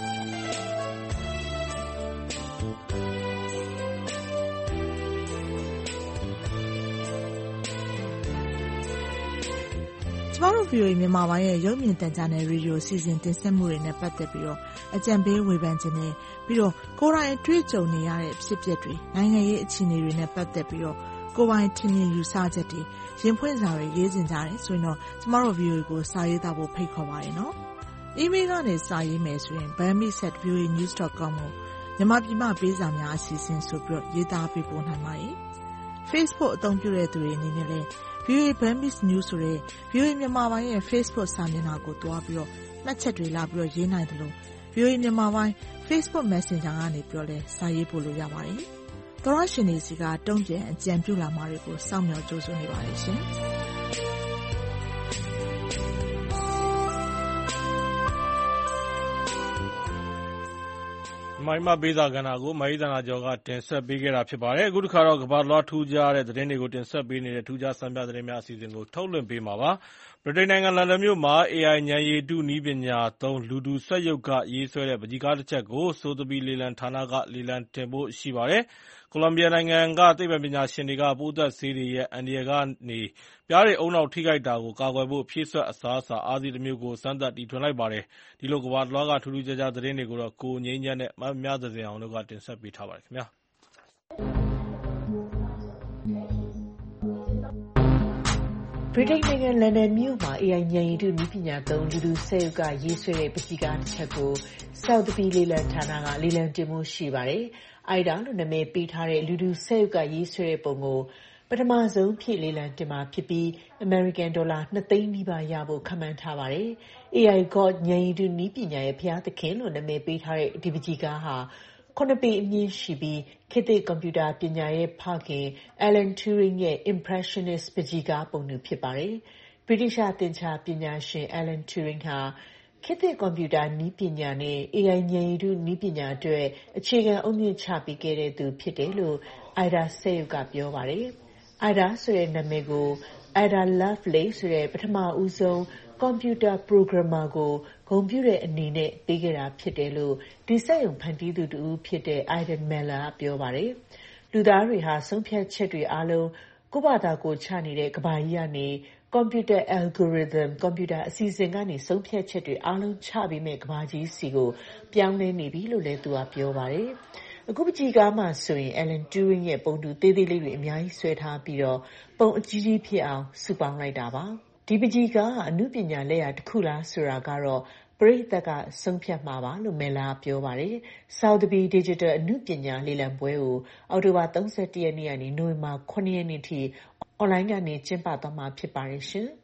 ကျမတို့ ဗီအိုအေ မြန်မာပိုင်းရဲ့ရုပ်မြင်သံကြားနယ်ရေဒီယိုစီစဉ်တင်ဆက်မှုတွေနဲ့ပတ်သက်ပြီးတော့အကြံပေးဝေဖန်ခြင်းနဲ့ပြီးတော့ကိုယ်တိုင်တွေ့ကြုံနေရတဲ့ဖြစ်ပျက်တွေနိုင်ငံရေးအခြေအနေတွေနဲ့ပတ်သက်ပြီးတော့ကိုယ်ပိုင်ထင်မြင်ယူဆချက်တွေရင်ဖွင့်စာတွေရေးတင်ကြတယ်ဆိုရင်တော့ကျမတို့ ဗီအိုအေ ကိုစာရေးသားဖို့ဖိတ်ခေါ်ပါတယ်နော်။ email ကနေစာရေးမယ်ဆိုရင် burmese at v o a news dot com ကိုမြန်မာပြည်မှပေးစာများအစီအစဉ်ဆိုပြီးတော့ရေးသားပေးပို့နိုင်ပါတယ်။ Facebook အသုံးပြုတဲ့သူတွေအနေနဲ့လည်းဗီအိုအေ Burmese News ဆိုတဲ့ ဗီအိုအေ မြန်မာပိုင်းရဲ့ Facebook စာမျက်နှာကိုတွားပြီးတော့မှတ်ချက်တွေလာပြီးတော့ရေးနိုင်တယ်လို့ ဗီအိုအေ မြန်မာပိုင်း Facebook Messenger ကနေပြောလဲစာရေးပို့လို့ရပါတယ်။သောရရှင်တွေစီကတုံ့ပြန်အကြံပြုလာမှာတွေကိုစောင့်မျှော်ကြိုးစွနေပါတယ်ရှင်။မိုင်းမပေးစာကဏ္ဍကိုမဟိသနာကျော်ကတင်ဆက်ပေးခဲ့တာဖြစ်ပါတယ်။အခုတစ်ခါတော့ကမ္ဘာလောထူးခြားတဲ့သတင်းတွေကိုတင်ဆက်ပေးနေတဲ့ထူးခြားစံပြသတင်းများအစီအစဉ်ကိုထုတ်လွှင့်ပေးမှာပါ။ဗြိတိန်နိုင်ငံလန်ဒန်မြို့မှာ အေအိုင် ဉာဏ်ရည်တုနည်းပညာသုံးလူတူစက်ရုပ်ကရေးဆွဲတဲ့ပန်းချီကားတစ်ချက်ကိုဆိုသဘီလေလံဌာနကလေလံတင်ဖို့ရှိပါတယ်။ကိုလံဘီယာနိုင်ငံကသိပ္ပံပညာရှင်တွေကပိုးသတ်ဆေးတွေရဲ့အန္တရာယ်ကနေပျားတွေဦးနှောက်ထိခိုက်တာကိုကာကွယ်ဖို့ဖြည့်စွက်အစားအစာအားစီးတစ်မျိုးကိုစမ်းသပ်တီထွင်လိုက်ပါတယ်။ဒီလိုကမ္ဘာတလွှားကထူးထူးခြားခြားသတင်းတွေကိုတော့ကိုငြိမ်းချမ်းနဲ့မမြသဇင်အောင်တို့ကတင်ဆက်ပေးထားပါတယ်ခင်ဗျာ။ဗြိတိန်နိုင်ငံလန်ဒန်မြို့မှာ အေအိုင် ဉာဏ်ရည်တုနည်းပညာသုံးလူတူစက်ရုပ်ကရေးဆွဲတဲ့ပန်းချီကားတစ်ချက်ကိုဆော်သဘီလေလံဌာနကလေလံတင်မှုရှိပါတယ်။ IDA လို့နာမည်ပေးထားတဲ့လူတူစက်ရုပ်ကရေးဆွဲတဲ့ပုံကိုပထမဆုံးဖြည့်လေလံတင်မှာဖြစ်ပြီးအမေရိကန်ဒေါ်လာနှစ်သိန်းနီးပါးရဖို့ခန့်မှန်းထားပါတယ်။ အေအိုင် God ဉာဏ်ရည်တုနည်းပညာရဲ့ဘုရားသခင်လို့နာမည်ပေးထားတဲ့ဒီပန်းချီကားဟာခုနှစ်ပေအမြင့်ရှိပြီးခေတ်သစ်ကွန်ပျူတာပညာရဲ့ဖခင် Alan Turing ရဲ့ Impressionist ပန်းချီကားပုံတူဖြစ်ပါတယ်။ ဗြိတိသျှသင်္ချာပညာရှင် Alan Turing ဟာခေတ်သစ်ကွန်ပျူတာနည်းပညာနဲ့ အေအိုင် ဉာဏ်ရည်တုနည်းပညာအတွက်အခြေခံအုတ်မြစ်ချပေးခဲ့တဲ့သူဖြစ်တယ်လို့ IDA စက်ရုပ်ကပြောပါတယ်။ IDA ဆိုတဲ့နာမည်ကို Ada Lovelace ဆိုတဲ့ပထမဦးဆုံးကွန်ပျူတာပရိုဂရမ်မာကိုဂုဏ်ပြုတဲ့အနေနဲ့ပေးခဲ့တာဖြစ်တယ်လို့ဒီစက်ရုံဖန်တီးသူတူဖြစ်တဲ့ Aidan Meller ကပြောပါတယ်။လူသားတွေဟာဆုံးဖြတ်ချက်တွေအားလုံးကိုယ့်ဘာသာကိုယ်ချနေတဲ့ကမ္ဘာကြီးကနေကွန်ပျူတာ algorithm ကွန်ပျူတာအစီအစဉ်ကနေဆုံးဖြတ်ချက်တွေအားလုံးချပေးမဲ့ကမ္ဘာကြီးစီကိုပြောင်းလဲနေပြီလို့လည်းသူကပြောပါတယ်။အခုပကြီးကားမှာဆိုရင် Alan Turing ရဲ့ပုံတူသေးသေးလေးတွေအများကြီးဆွဲထားပြီးတော့ပုံအကြီးကြီးဖြစ်အောင်စုပေါင်းလိုက်တာပါဒီပကြီးကားကအမှုပညာလက်ရာတစ်ခုလားဆိုတာကတော့ပရိသတ်ကဆုံးဖြတ်မှာပါလို့မယ်လာပြောပါတယ်။ Sotheby Digital အမှုပညာလေ့လာပွဲကိုအောက်တိုဘာ၃၁ရက်နေ့ကနေနိုဝင်ဘာခုနှစ်ရက်နေ့ထိအွန်လိုင်းကနေကျင်းပသွားမှာဖြစ်ပါတယ်ရှင်။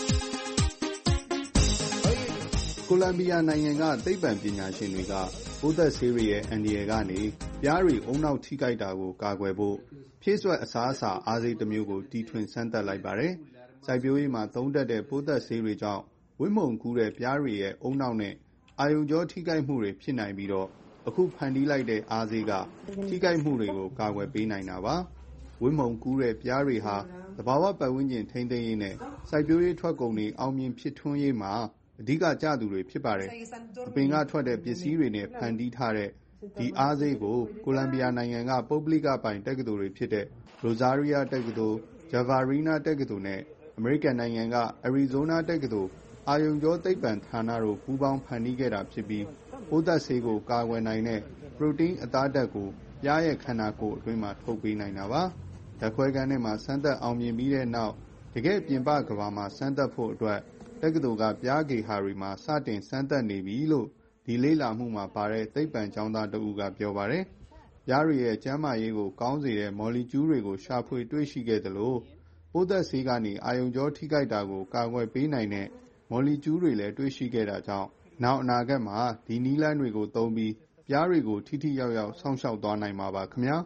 ကိုလံဘီယာနိုင်ငံကသိပ္ပံပညာရှင်တွေကပိုးသက်ဆေးတွေရဲ့အန္တရာယ်ကနေပြားတွေအုံနောက်ထိခိုက်တာကိုကာကွယ်ဖို့ဖြည့်စွက်အစားအစာအားဆေးတစ်မျိုးကိုတီထွင်စမ်းသပ်လိုက်ပါတယ်။စိုက်ပျိုးရေးမှာသုံးတတ်တဲ့ပိုးသက်ဆေးတွေကြောင့်ဝိမုန်ကူးတဲ့ပြားတွေရဲ့အုံနောက်နဲ့အာရုံကြောထိခိုက်မှုတွေဖြစ်နိုင်ပြီးတော့အခုဖန်တီးလိုက်တဲ့အားဆေးကထိခိုက်မှုတွေကိုကာကွယ်ပေးနိုင်တာပါ။ဝိမုန်ကူးတဲ့ပြားတွေဟာသဘာဝပတ်ဝန်းကျင်ထိန်းသိမ်းရေးနဲ့စိုက်ပျိုးရေးထွက်ကုန်တွေအောင်မြင်ဖြစ်ထွန်းရေးမှာအဓိကကျသူတွေဖြစ်ပါတယ်။အပင်ကထွက်တဲ့ပစ္စည်းတွေနဲ့ဖန်တီးထားတဲ့ဒီအားဆေးကိုကိုလံဘီယာနိုင်ငံကပုဂ္ဂလိကပိုင်တက္ကသိုလ်တွေဖြစ်တဲ့ Rosaria တက္ကသိုလ် Javarina တက္ကသိုလ်နဲ့အမေရိကန်နိုင်ငံက Arizona တက္ကသိုလ်အာရုံကြောသိပ္ပံဌာနတို့ပူးပေါင်းဖန်တီးခဲ့တာဖြစ်ပြီးပိုးသက်ဆေးကိုကာကွယ်နိုင်တဲ့ပရိုတင်းအသားဓာတ်ကိုပြားရဲ့ခန္ဓာကိုယ်အတွင်းမှာထုတ်ပေးနိုင်တာပါ။ဓာတ်ခွဲခန်းထဲမှာစမ်းသပ်အောင်မြင်ပြီးတဲ့နောက်တကယ်ပြင်ပကမ္ဘာမှာစမ်းသပ်ဖို့အတွက်တက္ကသိုလ်ကပြားဂေဟာတွေမှာစတင်စမ်းသပ်နေပြီလို့ဒီလေ့လာမှုမှာပါတဲ့သိပ္ပံကျောင်းသားတဦးကပြောပါတယ်။ပြားတွေရဲ့ကျန်းမာရေးကိုကောင်းစေတဲ့မော်လီကျူးတွေကိုရှာဖွေတွေ့ရှိခဲ့သလိုပိုးသက်ဆေးကနေအာရုံကြောထိခိုက်တာကိုကာကွယ်ပေးနိုင်တဲ့မော်လီကျူးတွေလည်းတွေ့ရှိခဲ့တာကြောင့်နောက်အနာဂတ်မှာဒီနည်းလမ်းတွေကိုသုံးပြီးပြားတွေကိုထိထိရောက်ရောက်စောင့်ရှောက်သွားနိုင်မှာပါခင်ဗျာ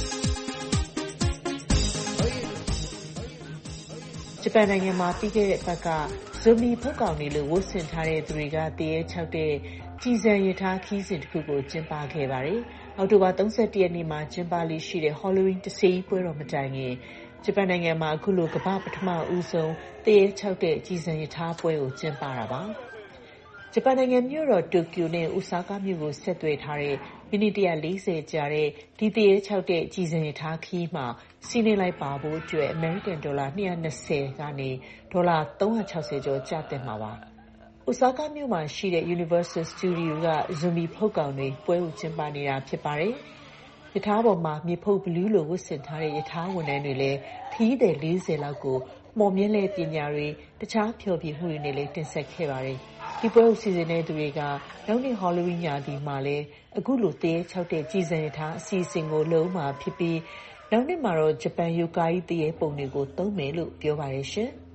ဂျပန်နိုင်ငံမှာပြီးခဲ့တဲ့ဘက်ကဇိုမီဖုတ်ကောင်တွေလို့ဝတ်ဆင်ထားတဲ့သူတွေကတရေချောက်တဲ့ကြည်စံရထားခီးစဉ်တစ်ခုကိုကျင်းပခဲ့ပါတယ်။အောက်တိုဘာ၃၁ရက်နေ့မှာကျင်းပလေးရှိတဲ့ Halloween တဆေးပွဲတော်မတိုင်ခင်ဂျပန်နိုင်ငံမှာအခုလိုကမ္ဘာပထမဦးဆုံးတရေချောက်တဲ့ကြည်စံရထားပွဲကိုကျင်းပတာပါ။ဂျပန်နိုင်ငံမြို့တော်တိုကျိုနဲ့အိုဆာကာမြို့ကိုဆက်သွယ်ထားတဲ့မိနစ်၁၄၀ကြာတဲ့ဒီတရေချောက်တဲ့ကြည်စံရထားခီးမှာစီးနှင်းလိုက်ပါဖို့အတွက်အမေရိကန်ဒေါ်လာ၂၂၀ကနေဒေါ်လာ၃၆၀ကျော်ကျသင့်မှာပါ။အိုဆာကာမြို့မှာရှိတဲ့ Universal Studio ကဇိုမီဖုတ်ကောင်တွေပွဲကိုကျင်းပနေတာဖြစ်ပါတယ်။ရထားပေါ်မှာမြေဖုတ်ဘလူးလိုဝတ်ဆင်ထားတဲ့ရထားဝန်ထမ်းတွေလည်းခရီးသည်၄၀လောက်ကိုမော်မြင့်လဲပညာတွေတခြားဖျော်ဖြေမှုတွေနဲ့လည်းတင်ဆက်ခဲ့ပါတယ်။ဒီပွဲကိုစီစဉ်တဲ့သူတွေကနောက်နေ့ Halloween ညဒီမှာလည်းအခုလိုတရေချောက်တဲ့ကြည်စံရထားအစီအစဉ်ကိုလုပ်မှာဖြစ်ပြီးနောက်နေ့မှာတော့ဂျပန်ယိုကာယီတရေပုံတွေကိုသုံးမယ်လို့ပြောပါတယ်ရှင်။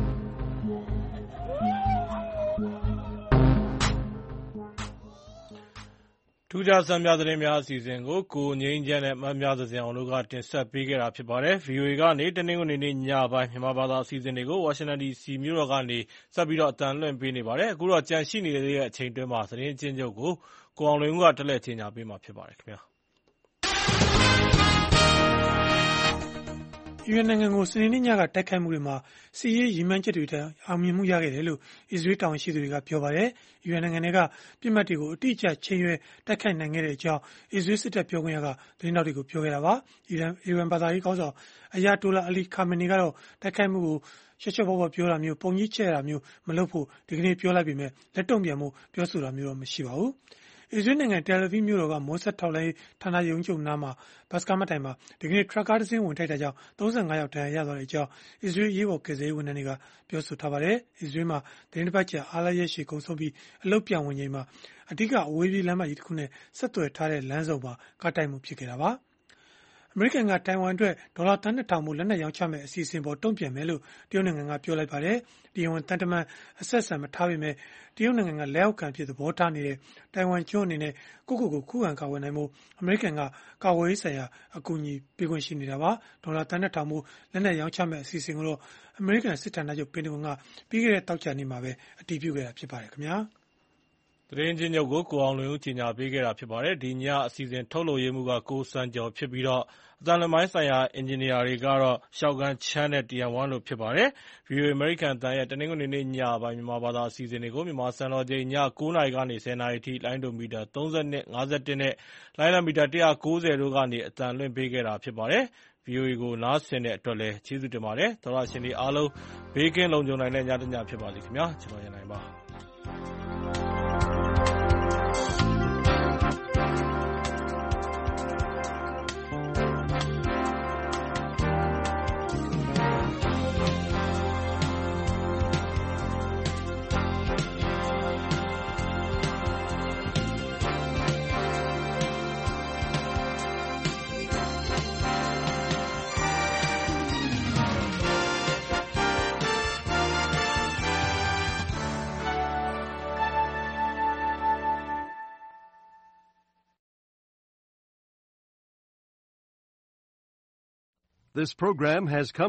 ထူးခြားဆန်းပြသတင်းများအစီအစဉ်ကိုကိုငိမ့်ချမ်းနဲ့မများစစံအောင်တို့ကတင်ဆက်ပေးခဲ့တာဖြစ်ပါတယ်။ ဗီအိုအေကနေတနင်္ဂနွေနေ့ညပိုင်းမြန်မာဘာသာအစီအစဉ်တွေကိုဝါရှင်တန်ဒီစီမြို့တော်ကနေဆက်ပြီးတော့အတန်လွှင့်ပေးနေပါတယ်။အခုတော့ကြန့်ရှိနေတဲ့အချိန်တွင်းမှာသတင်းအချင်းချုပ်ကိုကိုအောင်လွင်ဦးကတက်လက်ချင်းညာပေးမှာဖြစ်ပါတယ်ခင်ဗျာ။အီရန်နိုင်ငံကိုစနေနေ့ညကတိုက်ခိုက်မှုတွေမှာစစ်ရေးရည်မှန်းချက်တွေထက်အောင်မြင်မှုရခဲ့တယ်လို့အစ္စရေးတာဝန်ရှိသူတွေကပြောပါတယ်။အီရန်နိုင်ငံကပြစ်မှတ်တွေကိုအတိအကျချိန်ရွယ်တိုက်ခိုက်နိုင်ခဲ့တဲ့အကြောင်းအစ္စရေးစစ်တပ်ပြောခွင့်ရကသတင်းတောက်တွေကိုပြောခဲ့တာပါ။အီရန်အီရန်ဘာသာရေးခေါင်းဆောင်အယာတိုလာအလီခါမနီကတော့တိုက်ခိုက်မှုကိုရှက်ရှက်ဘောဘောပြောတာမျိုးပုံကြီးချဲ့တာမျိုးမလုပ်ဖို့ဒီကနေ့ပြောလိုက်ပေမဲ့လက်တုံ့ပြန်မှုပြောဆိုတာမျိုးတော့မရှိပါဘူး။အစ္စရေးနိုင်ငံတယ်လ်အဗစ်မြို့တော်ကမောဆတ်ထောက်လိုင်းဌာနရုံးချုပ်နားမှာဘတ်စကားမတိုင်မှာဒီကနေ့ထရပ်ကားတစ်စင်းဝင်တိုက်တာကြောင့်၃၅ယောက်ဒဏ်ရာရသွားတဲ့အကြောင်းအစ္စရေးရေးပေါ်ကယ်ဆယ်ရေးဝန်ထမ်းတွေကပြောဆိုထားပါတယ်။အစ္စရေးမှာသတင်းတစ်ပတ်ကြာအားလရက်ရှည်ကုန်ဆုံးပြီးအလုတ်ပြန်ဝင်ချိန်မှာအဓိကအဝေးပြေးလမ်းမကြီးတစ်ခုနဲ့ဆက်သွယ်ထားတဲ့လမ်းစုံမှာကားတိုက်မှုဖြစ်ခဲ့တာပါ။အမေရိကန်ကတိုင်ဝမ်အတွက်ဒေါ်လာသန်းနှစ်ထောင်မို့လက်နက်ရောင်းချမဲ့အစီအစဉ်ပေါ်တုံ့ပြန်မယ်လို့တရုတ်နိုင်ငံကပြောလိုက်ပါတယ်။တရားဝင်တန်တမန်အဆက်အဆံမထားပေမဲ့တရုတ်နိုင်ငံကလက်အောက်ခံဖြစ်သဘောထားနေတဲ့တိုင်ဝမ်ကျွန်းအနေနဲ့ကိုယ့်ကိုယ်ကိုခုခံကာကွယ်နိုင်မှုအမေရိကန်ကကာကွယ်ရေးဆိုင်ရာအကူအညီပေးခွင့်ရှိနေတာပါ။ဒေါ်လာသန်းနှစ်ထောင်မို့လက်နက်ရောင်းချမဲ့အစီအစဉ်ကိုတော့အမေရိကန်စစ်ဌာနချုပ်ပင်တဂွန်ကပြီးခဲ့တဲ့တောက်ချာနေ့မှာပဲအတည်ပြုခဲ့တာဖြစ်ပါတယ်ခင်ဗျာ။သတင်းချင်းချုပ်ကိုကိုအောင်လွင်ဦးကြီးညာပေးခဲ့တာဖြစ်ပါတယ်။ဒီညအစီအစဉ်ထုတ်လုပ်ရေးမှုကကိုစံကျော်ဖြစ်ပြီးတော့အသံလွှင့်ပိုင်းဆိုင်ရာအင်ဂျင်နီယာတွေကတော့ရှောက်ကန်ချမ်းနဲ့တီယန်ဝမ်လို့ဖြစ်ပါတယ်။ ဗီအိုအေအမေရိကန်အသံရဲ့တနင်္ဂနွေနေ့ညပိုင်းမြန်မာဘာသာအစီအစဉ်တွေကိုမြန်မာစံတော်ချိန်ည၉နာရီကနေ၁၀နာရီထိလိုင်းဒိုမီတာ၃၂၊၅၁နဲ့လိုင်းလံမီတာ၁၉၀တို့ကနေအသံလွှင့်ပေးခဲ့တာဖြစ်ပါတယ်။ ဗီအိုအေကိုနားဆင်တဲ့အတွက်လည်းကျေးဇူးတင်ပါတယ်။သောတရှင်တွေအားလုံးဘေးကင်းလုံခြုံနိုင်တဲ့ညတညဖြစ်ပါစေခင်ဗျာ။ကျွန်တော်ရန်နိုင်ပါ။ This program has come